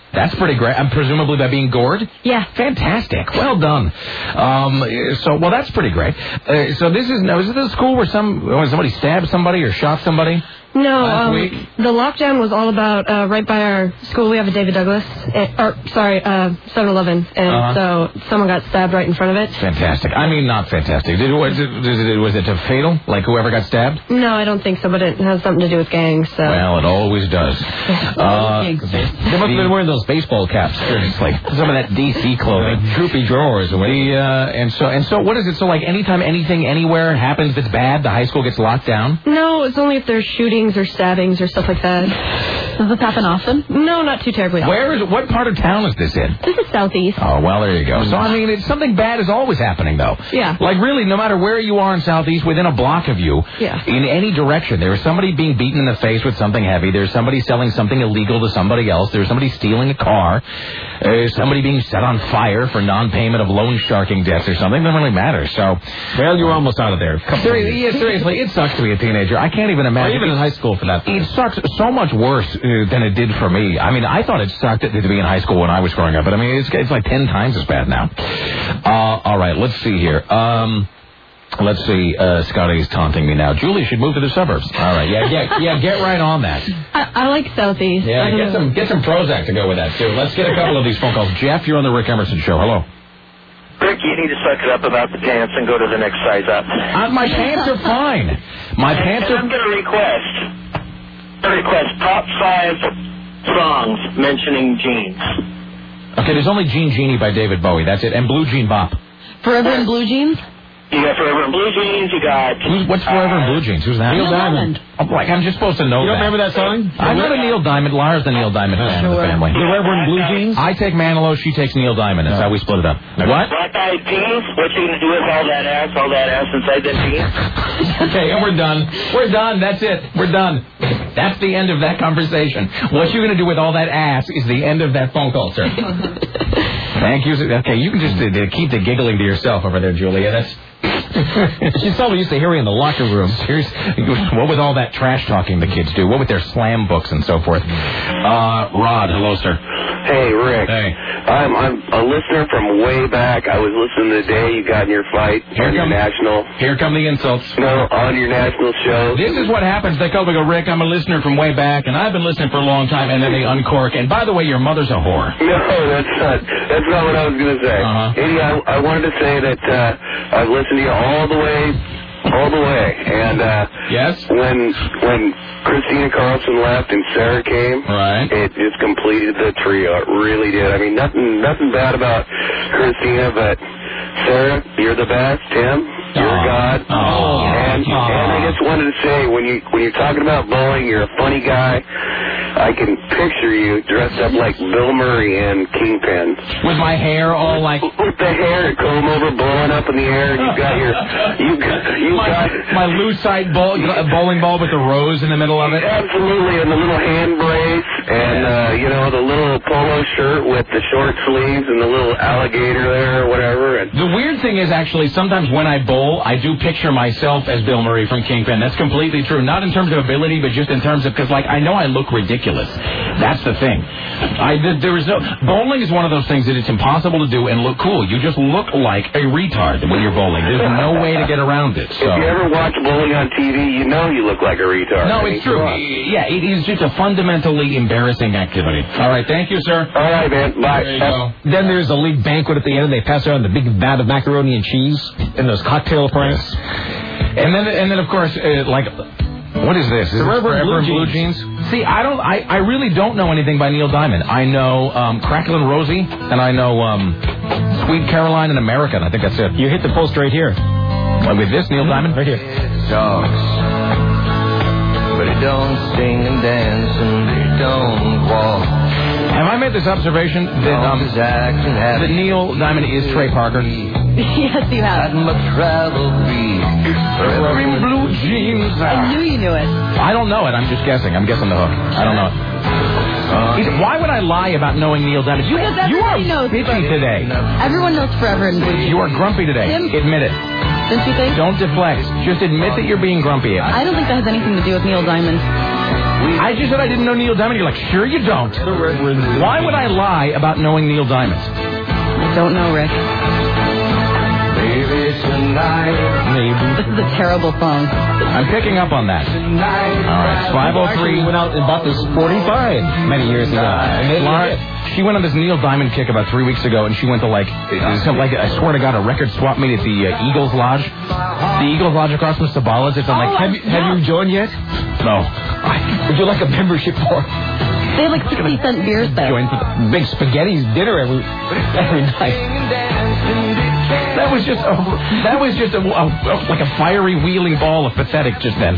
That's pretty great. And presumably by being gored? Yeah. Fantastic. Well done. Um, so, well, that's pretty great. Uh, so this is, now, is it the school where some, when somebody stabbed somebody or shot somebody? No, Last um, week? the lockdown was all about uh, right by our school. We have a David Douglas, uh, or sorry, uh, seven eleven, and Uh-huh. so someone got stabbed right in front of it. Fantastic. I mean, not fantastic. Did, was, it, was, it, was it a fatal? Like whoever got stabbed? No, I don't think so, but it has something to do with gangs. So. Well, it always does. Uh, They must have been wearing those baseball caps. Seriously, some of that D C clothing, droopy drawers. The, uh, and so and so, what is it? So, like, anytime anything anywhere happens that's bad, the high school gets locked down. No, it's only if there's shootings or stabbings or stuff like that. Does this happen often? No, not too terribly often. Where is it? What part of town is this in? This is southeast. Oh, well, there you go. So, I mean, it's something bad is always happening, though. Yeah. Like, really, no matter where you are in Southeast, within a block of you, Yeah. in any direction, there is somebody being beaten in the face with something heavy. There's somebody selling something illegal to somebody else. There's somebody stealing a car. There's somebody being set on fire for non-payment of loan sharking debts or something. It doesn't really matter. So, well, you're almost out of there. Seriously, yeah, seriously, it sucks to be a teenager. I can't even imagine. Or even in high school, for that. It sucks so much worse uh, than it did for me. I mean, I thought it sucked to be in high school when I was growing up, but I mean, it's, it's like ten times as bad now. Uh, all right, let's see here. Um, let's see. Uh, Scotty's taunting me now. Julie should move to the suburbs. All right, yeah, yeah, yeah. Get right on that. I, I like southeast. I Yeah, don't get know. some get some Prozac to go with that too. Let's get a couple of these phone calls. Jeff, you're on the Rick Emerson Show. Hello. Rick, you need to suck it up about the pants and go to the next size up. Uh, my pants are fine. My pants and are. I'm going to request, I'm gonna request top five songs mentioning jeans. Okay, there's only Jean Genie by David Bowie. That's it. And Blue Jean Bop. Forever in Blue Jeans? You got Forever in Blue Jeans. You got. Who's, what's Forever in Blue Jeans? Who's that? Neil Diamond. Oh, like, I'm just supposed to know You don't that. remember that song? I'm not a Neil Diamond. Lara's the Neil Diamond fan of the family. The Reverend Blue Jeans? I take Manilow, she takes Neil Diamond. That's how we split it up. What? Black Eyed Peas. What you gonna do with all that ass? All that ass inside them jeans? Okay, and we're done. We're done. That's it. We're done. That's the end of that conversation. What you're going to do with all that ass is the end of that phone call, sir. Thank you. Okay, you can just uh, keep the giggling to yourself over there, Julia. That's... She's probably used to hearing in the locker room. Seriously, what with all that trash talking the kids do? What with their slam books and so forth? Uh, Rod, hello, sir. Hey, Rick. Hey. I'm I'm a listener from way back. I was listening the day you got in your fight Here on your come- national. Here come the insults. No, on your national show. This is what happens. They call me, go, Rick, I'm a listener from way back, and I've been listening for a long time, and then they uncork. And by the way, your mother's a whore. No, that's not. That's not what I was going to say. Uh-huh. Eddie, I, I wanted to say that uh, I've listened to you all the way, all the way, and uh, Yes? when when Christina Carlson left and Sarah came, Right. it just completed the trio. It really did. I mean, nothing nothing bad about Christina, but Sarah, you're the best. Tim, you're Aw. a god. Aw. And, Aw. and I just wanted to say, when you when you're talking about bowling, you're a funny guy. I can picture you dressed up like Bill Murray in Kingpin. With my hair all like... With the hair, comb over, blowing up in the air, and you got your, you got, you my, got, my lucite bowl, bowling ball with the rose in the middle of it. absolutely, and the little hand brace, and uh, you know the little polo shirt with the short sleeves, and the little alligator there or whatever. And The weird thing is, actually, sometimes when I bowl, I do picture myself as Bill Murray from Kingpin. That's completely true. Not in terms of ability, but just in terms of, because, like, I know I look ridiculous. That's the thing. I th- there is no bowling is one of those things that it's impossible to do and look cool. You just look like a retard when you're bowling. There's no way to get around it. So. if you ever watch bowling on T V, you know you look like a retard. No, I mean, it's true. come on. Yeah, it is just a fundamentally embarrassing activity. All right, thank you, sir. All right, man. Bye. There you go. Then there's a league banquet at the end, and they pass around the big vat of macaroni and cheese and those cocktail parties. And then, and then, of course, uh, like, what is this? Is The this Reverend Forever Blue in Blue Jeans? See, I don't, I, I really don't know anything by Neil Diamond. I know um, Cracklin' Rosie, and I know um, Sweet Caroline and American. I think that's it. You hit the post right here. Like with this, Neil Diamond? Right here. Talks, but it don't sing and dance and it don't walk. Have I made this observation that um, that Neil Diamond is Trey Parker? Yes, you have. Forever in Blue Jeans. I knew you knew it. I don't know it. I'm just guessing. I'm guessing the hook. I don't know it. He's- Why would I lie about knowing Neil Diamond? You, Because you are everybody knows bitchy Forever. today. Everyone knows Forever in Blue Jeans. You are grumpy today. Tim- Admit it. don't you think? Don't deflect. Just admit that you're being grumpy. I don't think that has anything to do with Neil Diamond. I just said I didn't know Neil Diamond. You're like, sure you don't. Why would I lie about knowing Neil Diamond? I don't know, Rick. Baby, tonight. This is a terrible song. I'm picking up on that. All right, five oh three. Went out and bought this forty-five many years ago. Laura, she went on this Neil Diamond kick about three weeks ago, and she went to like, some, like I swear to God, a record swap meet at the uh, Eagles Lodge. The Eagles Lodge across from Sabala's. It's on like. Oh, have, you, have you joined yet? No. Would you like a membership for? They have like sixty cent beers there. Join for the big spaghetti dinner every every night. That was just a, that was just a, a, like a fiery wheeling ball of pathetic just then.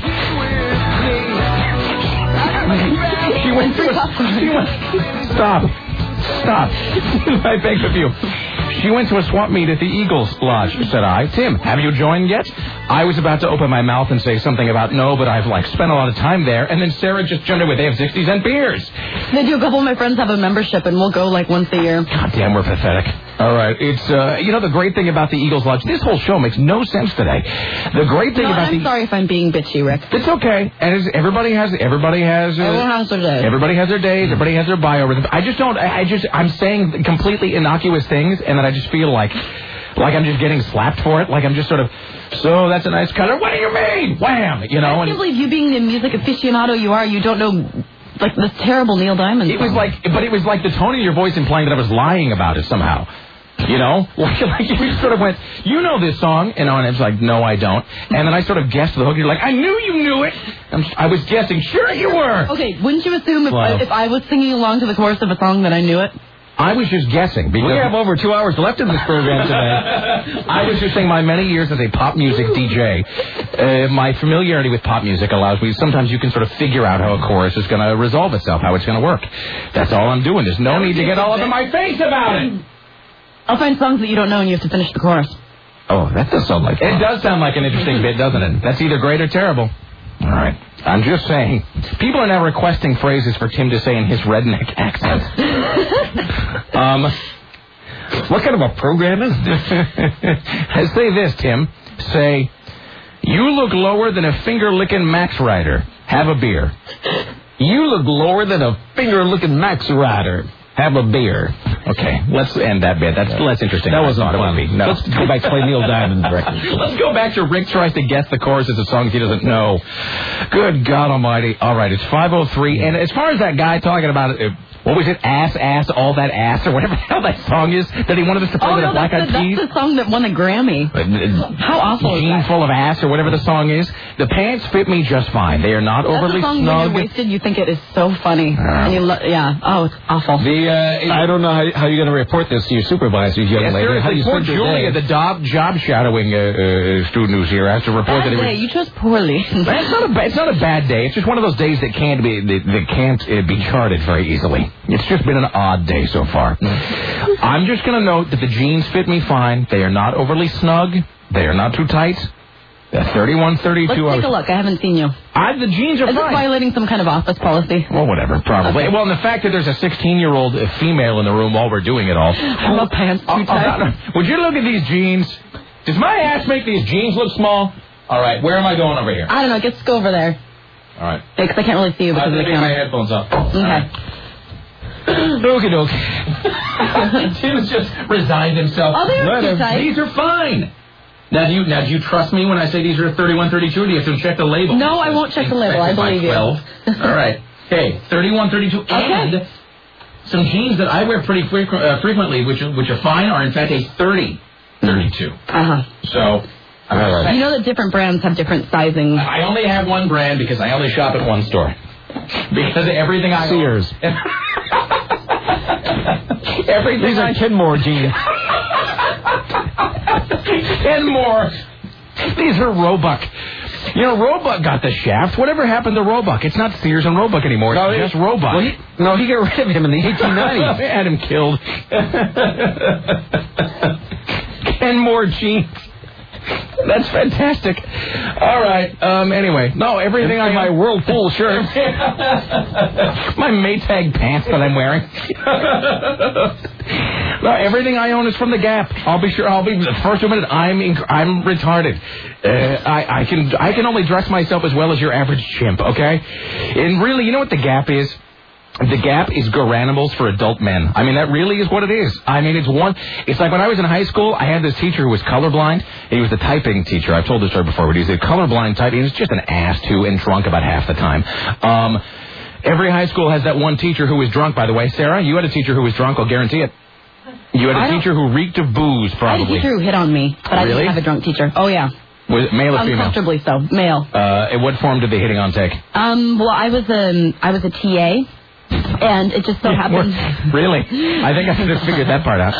She went to a, she went, stop, stop. I beg of you. She went to a swap meet at the Eagles Lodge, said I. Tim, have you joined yet? I was about to open my mouth and say something about no, but I've like spent a lot of time there. And then Sarah just jumped in with, they have sixty cent beers. They do. A couple of my friends have a membership, and we'll go like once a year. God damn, we're pathetic. All right. It's, uh, you know, the great thing about the Eagles Lodge, this whole show makes no sense today. The great thing no, about I'm the... sorry if I'm being bitchy, Rick. It's okay. And it's, everybody has, everybody has... Uh, Everyone has their days. Everybody has their days. Everybody has their biorhythm. I just don't, I, I just, I'm saying completely innocuous things, and then I just feel like, like I'm just getting slapped for it. Like I'm just sort of, so that's a nice color. What do you mean? Wham! You know? I can't believe you being the music aficionado you are, you don't know... Like this terrible Neil Diamond song. It was like, but it was like the tone of your voice implying that I was lying about it somehow. You know? Like, like you sort of went, you know this song. And I was like, no, I don't. And then I sort of guessed the hook. You're like, I knew you knew it. I'm, I was guessing. Sure you were. Okay, wouldn't you assume if, Well, if I was singing along to the chorus of a song that I knew it? I was just guessing. Because we have over two hours left in this program today. I was just saying my many years as a pop music D J, uh, my familiarity with pop music allows me, sometimes you can sort of figure out how a chorus is going to resolve itself, how it's going to work. That's all I'm doing. There's no need to get all up in my face about it. I'll find songs that you don't know and you have to finish the chorus. Oh, that does sound like fun. It does sound like an interesting bit, doesn't it? That's either great or terrible. All right. I'm just saying. People are now requesting phrases for Tim to say in his redneck accent. um, what kind of a program is this? Say this, Tim. Say, you look lower than a finger-licking Max Rider. Have a beer. You look lower than a finger-licking Max Rider. Have a beer. Okay, let's end that bit. That's less interesting. That wasn't fun. fun. No. Let's go back to play Neil Diamond's record. Let's go back to Rick tries to guess the choruses of songs he doesn't know. Good God Almighty. All right, it's five oh three. And as far as that guy talking about it, what was it? Ass, ass, all that ass, or whatever the hell that song is that he wanted us to play oh, with no, a Black Eyed that's, Peas. that's the song that won a Grammy. How awful is Jean that? full of ass, or whatever the song is. The pants fit me just fine. They are not That's overly the song snug. when you're wasted, you think it is so funny. Uh, and you lo- yeah, oh, it's awful. The uh, I don't know how, how you're going to report this to your supervisors, young Yes, lady. How do you poor spend your Julia, day? the job, job shadowing uh, uh, student who's here, has to report Bad that it day, was... you chose poorly. It's not, a, it's not a bad day. It's just one of those days that can't be that, that can't uh, be charted very easily. It's just been an odd day so far. I'm just going to note that the jeans fit me fine. They are not overly snug. They are not too tight. They're thirty-one, thirty-two. Let's take I was, a look. I haven't seen you. I, the jeans are Is this fine. violating some kind of office policy? Well, whatever, probably. Okay. Well, and the fact that there's a sixteen-year-old female in the room while we're doing it all. Are my pants too Uh, tight? uh, would you look at these jeans? Does my ass make these jeans look small? All right, where am I going over here? I don't know. Let's go over there. All right. Because I can't really see you because I'm of the taking my camera. headphones up. Okay. Okie doke. Tim's just resigned himself. Oh, they're too tight. These are fine. Now do you now do you trust me when I say these are thirty-one, thirty-two? Or do you have to check the label? No, I won't check the label. I believe you. twelve. All right. Okay, thirty-one, thirty-two, and some jeans that I wear pretty frequ- uh, frequently, which which are fine, are in fact a thirty, thirty-two. Uh huh. So. All right. You know that different brands have different sizing. I only have one brand because I only shop at one store. Because everything I Sears. everything These I are Kenmore jeans. Kenmore. These are Roebuck. You know, Roebuck got the shaft. Whatever happened to Roebuck? It's not Sears and Roebuck anymore. It's No, just Roebuck. Well, he, no, he got rid of him in the eighteen nineties. They had him killed. Kenmore jeans. That's fantastic. All right. Um. Anyway, no, everything I my Whirlpool shirt, my Maytag pants that I'm wearing. No, everything I own is from the Gap. I'll be sure. I'll be the first minute. I'm inc- I'm retarded. Uh, I I can I can only dress myself as well as your average chimp. Okay. And really, you know what the Gap is? The Gap is Garanimals for adult men. I mean, that really is what it is. I mean, it's one. It's like when I was in high school, I had this teacher who was colorblind. He was the typing teacher. I've told this story before, but he was a colorblind type. He was just an ass, too, and drunk about half the time. Um, every high school has that one teacher who was drunk, by the way. Sarah, you had a teacher who was drunk, I'll guarantee it. You had a teacher who reeked of booze, probably. I had a teacher who hit on me, but I Really? didn't have a drunk teacher. Oh, yeah. Was it male or female? Uncomfortably so. Male. Uh, in what form did the hitting on take? Um, well, I was a, I was a T A. And it just so happened... Really? I think I should have figured that part out.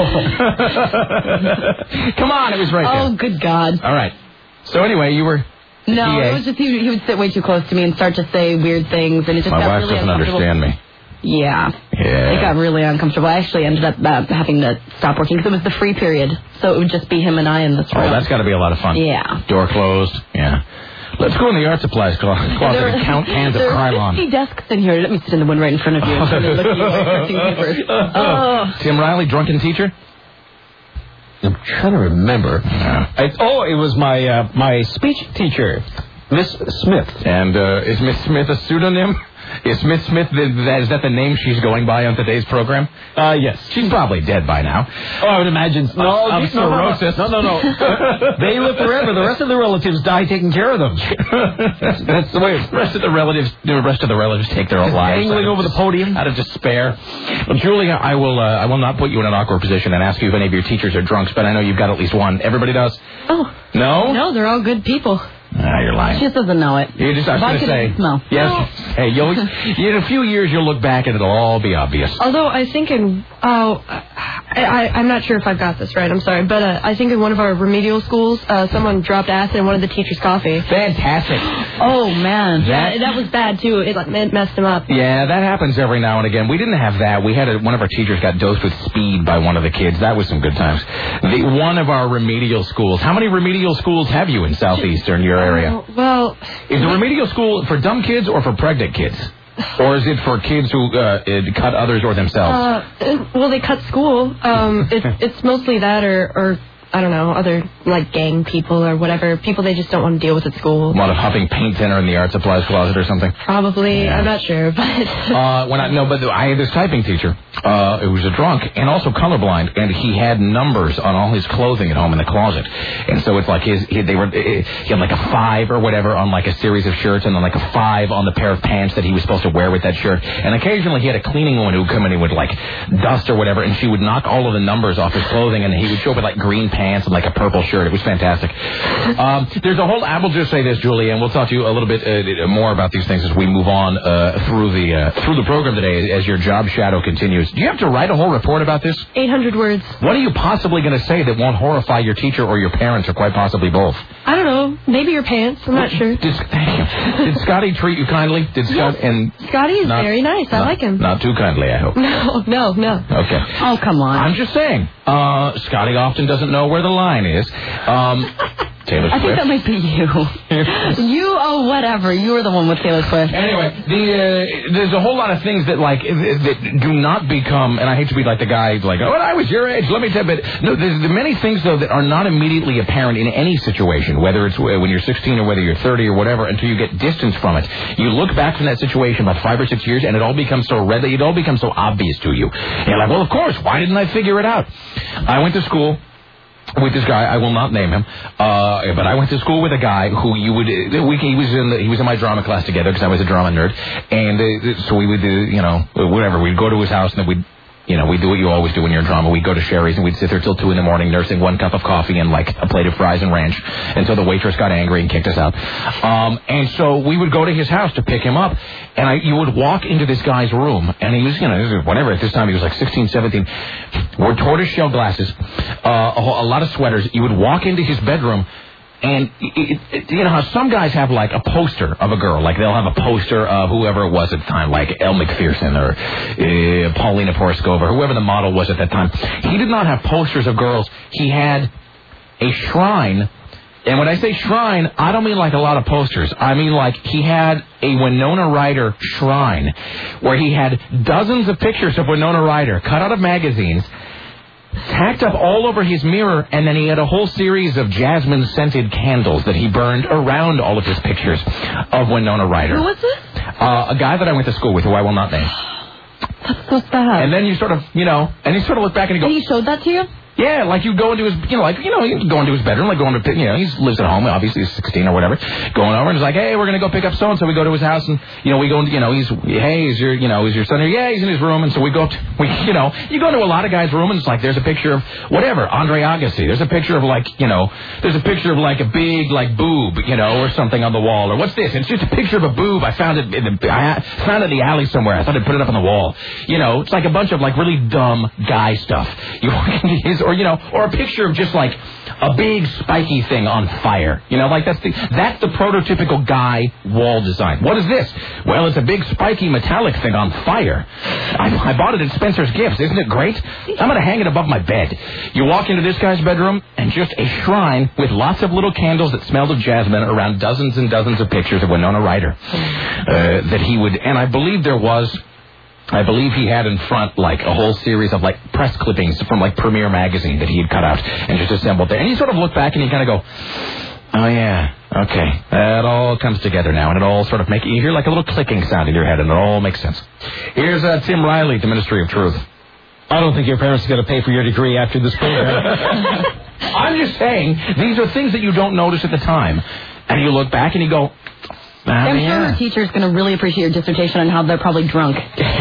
Come on, it was right there. Oh, good God. All right. So anyway, you were... No, T A. it was just he, he would sit way too close to me and start to say weird things, and it just My got wife really doesn't uncomfortable. understand me. Yeah. Yeah. It got really uncomfortable. I actually ended up uh, having to stop working because it was the free period, so it would just be him and I in this room. Oh, that's got to be a lot of fun. Yeah. Door closed. Yeah. Let's go in the art supplies closet and count cans of There are Krylon. fifty desks in here. Let me sit in the one right in front of you. And look at you like cartoon papers. Oh. Tim Riley, drunken teacher? I'm trying to remember. Yeah. I, oh, it was my uh, my speech teacher, Miss Smith. And uh, is Miss Smith a pseudonym? Is Miss Smith, the, that, is that the name she's going by on today's program? Uh, yes. She's probably dead by now. Oh, I would imagine. No, Of these- cirrhosis. No, no, no. no. They live forever. The rest of the relatives die taking care of them. that's, that's the way. The rest of the relatives, the rest of the relatives take their own lives. Angling over the podium out of despair. Well, Julia, I will. Uh, I will not put you in an awkward position and ask you if any of your teachers are drunks, but I know you've got at least one. Everybody does. Oh. No. No, they're all good people. Ah, you're lying. She just doesn't know it. You just, I was going to say. No. Yes. Hey, you'll, in a few years, you'll look back and it'll all be obvious. Although I think in, oh, I, I, I'm not sure if I've got this right, I'm sorry, but uh, I think in one of our remedial schools, uh, someone dropped acid in one of the teachers' coffee. Fantastic. Oh, man. That, yeah, that was bad, too. It, it messed him up. Yeah, that happens every now and again. We didn't have that. We had a, one of our teachers got dosed with speed by one of the kids. That was some good times. The, one of our remedial schools. How many remedial schools have you in Southeastern, your area? Uh, well... Is the remedial school for dumb kids or for pregnant kids? Or is it for kids who uh, cut others or themselves? Uh, well, they cut school. Um, it's, it's mostly that or... or I don't know, other, like, gang people or whatever. People they just don't want to deal with at school. A lot of huffing paint thinner in the art supplies closet or something? Probably. Yeah. I'm not sure, but... uh, when I, no, but I had this typing teacher uh, who was a drunk and also colorblind, and he had numbers on all his clothing at home in the closet. And so it's like his, he, they were, he had like a five or whatever on like a series of shirts, and then like a five on the pair of pants that he was supposed to wear with that shirt. And occasionally he had a cleaning woman who would come in and would like dust or whatever, and she would knock all of the numbers off his clothing, and he would show up with like green pants and like a purple shirt. It was fantastic. Um, there's a whole, I will just say this, Julie, and we'll talk to you a little bit uh, more about these things as we move on uh, through the uh, through the program today as your job shadow continues. Do you have to write a whole report about this? eight hundred words. What are you possibly going to say that won't horrify your teacher or your parents or quite possibly both? I don't know. Maybe your pants. I'm not sure. Did, thank you. Did Scotty treat you kindly? Did Scott yes. and Scotty is not, very nice. I not, like him. Not too kindly, I hope. No, no, no. Okay. Oh, come on. I'm just saying. Uh, Scotty often doesn't know where the line is. Um, Taylor Swift. I think that might be you. You, oh, whatever. You were the one with Taylor Swift. Anyway, the, uh, there's a whole lot of things that, like, that do not become, and I hate to be like the guy, like, oh, I was your age, let me tell you, but no, there's many things, though, that are not immediately apparent in any situation, whether it's when you're sixteen or whether you're thirty or whatever, until you get distance from it. You look back from that situation about five or six years, and it all becomes so red, it all becomes so obvious to you. And you're like, well, of course, why didn't I figure it out? I went to school with this guy. I will not name him, uh, but I went to school with a guy who you would. We, he was in the, he was in my drama class together because I was a drama nerd, and uh, so we would do, you know, whatever. We'd go to his house and then we'd. You know, we do what you always do when you're in drama. We'd go to Sherry's and we'd sit there till two in the morning nursing one cup of coffee and like a plate of fries and ranch until the waitress got angry and kicked us out. Um, and so we would go to his house to pick him up, and I, you would walk into this guy's room, and he was, you know, whatever, at this time he was like sixteen, seventeen, wore tortoiseshell glasses, uh, a, a lot of sweaters. You would walk into his bedroom, and it, it, you know how some guys have like a poster of a girl, like they'll have a poster of whoever it was at the time, like Elle McPherson or uh, Paulina Poroskova, or whoever the model was at that time. He did not have posters of girls. He had a shrine. And when I say shrine, I don't mean like a lot of posters. I mean like he had a Winona Ryder shrine where he had dozens of pictures of Winona Ryder cut out of magazines, tacked up all over his mirror, and then he had a whole series of jasmine-scented candles that he burned around all of his pictures of Winona Ryder. Who was this? Uh, a guy that I went to school with who I will not name. That's so sad. And then you sort of, you know, and you sort of look back and you go... And he showed that to you? Yeah, like you go into his, you know, like, you know, you go into his bedroom, like going to, you know, he lives at home, obviously he's sixteen or whatever, going over and he's like, hey, we're going to go pick up so-and-so. We go to his house and, you know, we go, into, you know, he's, hey, is your, you know, is your son here? Yeah, he's in his room. And so we go, to, we, you know, you go into a lot of guys' room and it's like, there's a picture of whatever, Andre Agassi. There's a picture of like, you know, there's a picture of like a big, like, boob, you know, or something on the wall. Or what's this? It's just a picture of a boob. I found it in the, I found it in the alley somewhere. I thought I'd put it up on the wall. You know, it's like a bunch of like really dumb guy stuff. You walk into his, or, you know, or a picture of just like a big spiky thing on fire. You know, like that's the that's the prototypical guy wall design. What is this? Well, it's a big spiky metallic thing on fire. I, I bought it at Spencer's Gifts. Isn't it great? I'm going to hang it above my bed. You walk into this guy's bedroom and just a shrine with lots of little candles that smelled of jasmine around dozens and dozens of pictures of Winona Ryder uh, that he would, and I believe there was I believe he had in front, like, a whole series of, like, press clippings from, like, Premiere Magazine that he had cut out and just assembled there. And you sort of look back and you kind of go, oh, yeah, okay, that all comes together now. And it all sort of makes, you hear, like, a little clicking sound in your head, and it all makes sense. Here's uh, Tim Riley, the Ministry of Truth. I don't think your parents are going to pay for your degree after this program. I'm just saying, these are things that you don't notice at the time. And you look back and you go... I'm yeah. sure the teacher's going to really appreciate your dissertation on how they're probably drunk.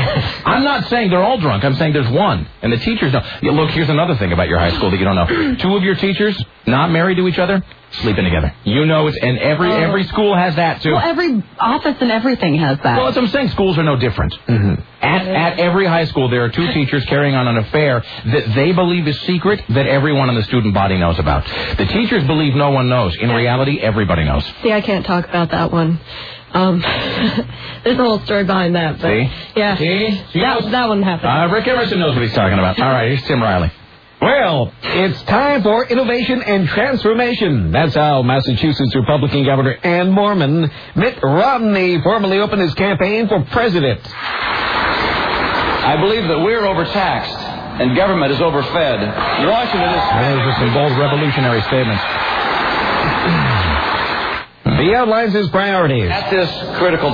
I'm not saying they're all drunk. I'm saying there's one. And the teachers don't. Yeah, look, here's another thing about your high school that you don't know. Two of your teachers, not married to each other, sleeping together. You know it. And every oh. every school has that, too. Well, every office and everything has that. Well, that's what I'm saying. Schools are no different. Mm-hmm. At, at every high school, there are two teachers carrying on an affair that they believe is secret that everyone in the student body knows about. The teachers believe no one knows. In reality, everybody knows. See, I can't talk about that one. Um, there's a whole story behind that. But See? Yeah. See? See that, that one happened. Uh, Rick Emerson knows what he's talking about. All right, here's Tim Riley. Well, it's time for innovation and transformation. That's how Massachusetts Republican Governor Ann Mormon, Mitt Romney, formally opened his campaign for president. I believe that we're overtaxed and government is overfed. Washington is... Those are some bold revolutionary statements. He outlines his priorities. At this critical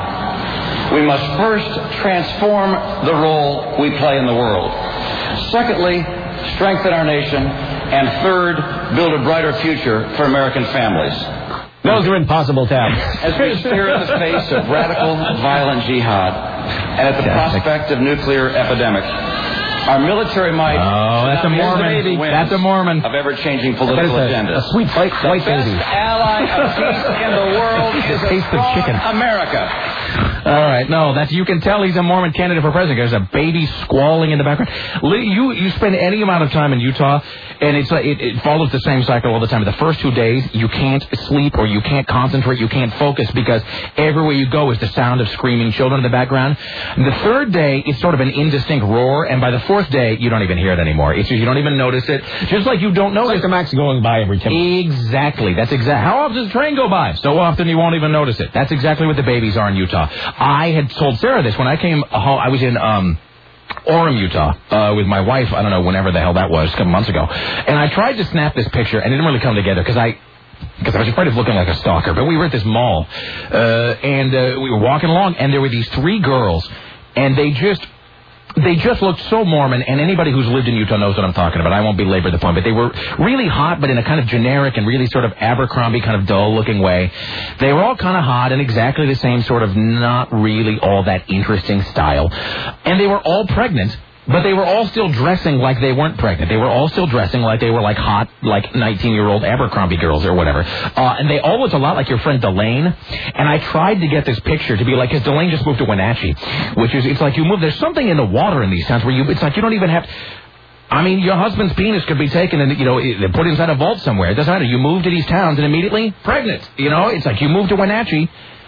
time, we must first transform the role we play in the world. Secondly, strengthen our nation. And third, build a brighter future for American families. Those are impossible tasks. As we stare in the face of radical, violent jihad and at the prospect of nuclear epidemic, our military might... Oh, that's a Mormon. That's a Mormon. ...of ever-changing political a, agendas. A sweet white, white the baby. best ally of peace in the world is a strong chicken. America. All right, no, that's you can tell he's a Mormon candidate for president. There's a baby squalling in the background. You you spend any amount of time in Utah, and it's like it, it follows the same cycle all the time. The first two days, you can't sleep or you can't concentrate, you can't focus because everywhere you go is the sound of screaming children in the background. And the third day, it's sort of an indistinct roar, and by the fourth day, you don't even hear it anymore. It's just you don't even notice it. Just like you don't notice like the Max going by every ten minutes. Exactly. That's exactly. How often does the train go by? So often you won't even notice it. That's exactly what the babies are in Utah. I had told Sarah this when I came home. I was in um, Orem, Utah, uh, with my wife. I don't know, whenever the hell that was, a couple months ago. And I tried to snap this picture, and it didn't really come together because I. Because I was afraid of looking like a stalker. But we were at this mall, uh, and uh, we were walking along, and there were these three girls, and they just. They just looked so Mormon, and anybody who's lived in Utah knows what I'm talking about. I won't belabor the point, but they were really hot, but in a kind of generic and really sort of Abercrombie kind of dull-looking way. They were all kind of hot in exactly the same sort of not really all that interesting style. And they were all pregnant, but they were all still dressing like they weren't pregnant. They were all still dressing like they were like hot, like nineteen-year-old Abercrombie girls or whatever. Uh, and they all looked a lot like your friend Delane. And I tried to get this picture to be like, because Delane just moved to Wenatchee, which is, it's like you move, there's something in the water in these towns where you, it's like you don't even have, I mean, your husband's penis could be taken and, you know, put inside a vault somewhere. It doesn't matter. You move to these towns and immediately pregnant. You know, it's like you move to Wenatchee.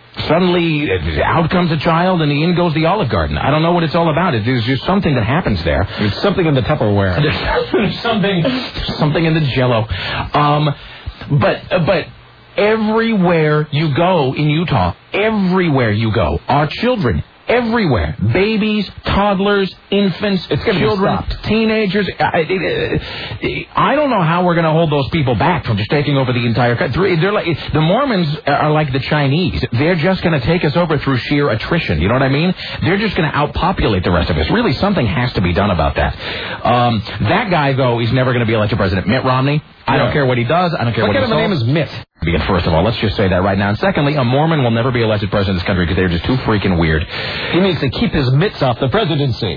Suddenly, out comes a child, and in goes the Olive Garden. I don't know what it's all about. There's just something that happens there. There's something in the Tupperware. There's something, there's something in the Jell-O. Um, but, but everywhere you go in Utah, everywhere you go, are children. Everywhere. Babies, toddlers, infants, it's gonna children, be stopped. teenagers. I, I don't know how we're going to hold those people back from just taking over the entire country. They're like, the Mormons are like the Chinese. They're just going to take us over through sheer attrition. You know what I mean? They're just going to outpopulate the rest of us. Really, something has to be done about that. Um, that guy, though, is never going to be elected president. Mitt Romney. I don't care what he does. I don't care what, what he does. What kind of a name is Mitt? First of all, let's just say that right now. And secondly, a Mormon will never be elected president of this country because they're just too freaking weird. He needs to keep his mitts off the presidency.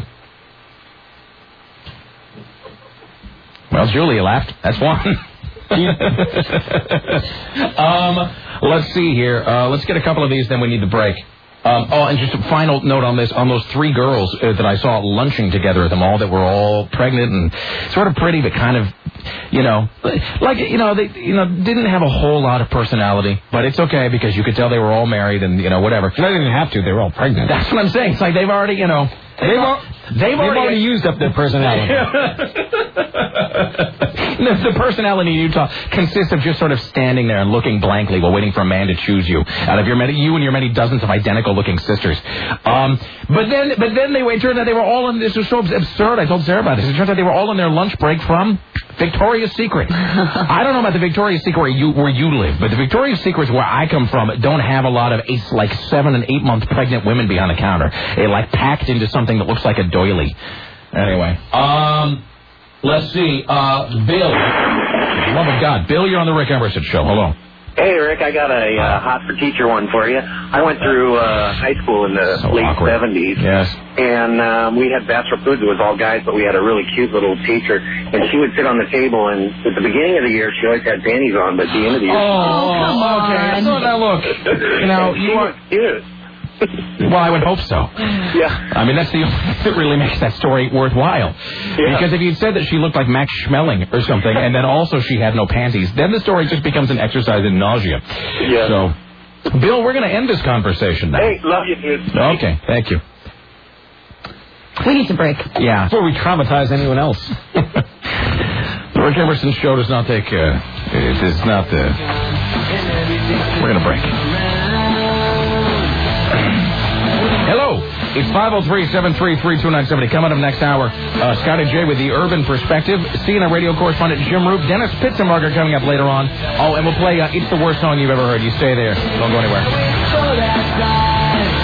Well, Julia laughed. That's one. um, let's see here. Uh, let's get a couple of these, then we need to break. Um, oh, and just a final note on this, on those three girls uh, that I saw lunching together at the mall that were all pregnant and sort of pretty, but kind of, you know, like, you know, they, you know, didn't have a whole lot of personality, but it's okay because you could tell they were all married and, you know, whatever. They didn't have to, they were all pregnant. That's what I'm saying. It's like they've already, you know, they've, they've, al- they've, they've already, already used up their personality. The, the personality in Utah consists of just sort of standing there and looking blankly while waiting for a man to choose you out of your many, you and your many dozens of identical-looking sisters. Um, but then, but then they it turned out they were all in. This was so absurd. I told Sarah about this. It turns out they were all on their lunch break from Victoria's Secret. I don't know about the Victoria's Secret where you where you live, but the Victoria's Secrets where I come from don't have a lot of eight, like seven and eight month pregnant women behind the counter. They're like packed into something that looks like a doily. Anyway, um. Let's see, uh, Bill. Love of God. Bill, you're on the Rick Emerson Show. Hello. Hey, Rick, I got a uh, hot for teacher one for you. I went through uh, high school in the so late awkward. seventies. Yes. And um, we had Bachelor Foods. It was all guys, but we had a really cute little teacher. And she would sit on the table, and at the beginning of the year, she always had panties on, but at the end of the year... Oh, come on. Okay. So now, look, you know, you are... cute. Well, I would hope so. Yeah. I mean, that's the only thing that really makes that story worthwhile. Yeah. Because if you'd said that she looked like Max Schmeling or something, and then also she had no panties, then the story just becomes an exercise in nausea. Yeah. So, Bill, we're going to end this conversation now. Hey, love you, dude. Okay, thank you. We need to break. Yeah. Before we traumatize anyone else. The Rick Emerson Show does not take, uh, it is not, uh, we're going to break. Hello, it's five oh three, seven three three, two nine seven oh. Coming up next hour, uh, Scotty J with the Urban Perspective, C N N radio correspondent Jim Roop, Dennis Pitzenbarger coming up later on. Oh, and we'll play uh, It's the Worst Song You've Ever Heard. You stay there. Don't go anywhere.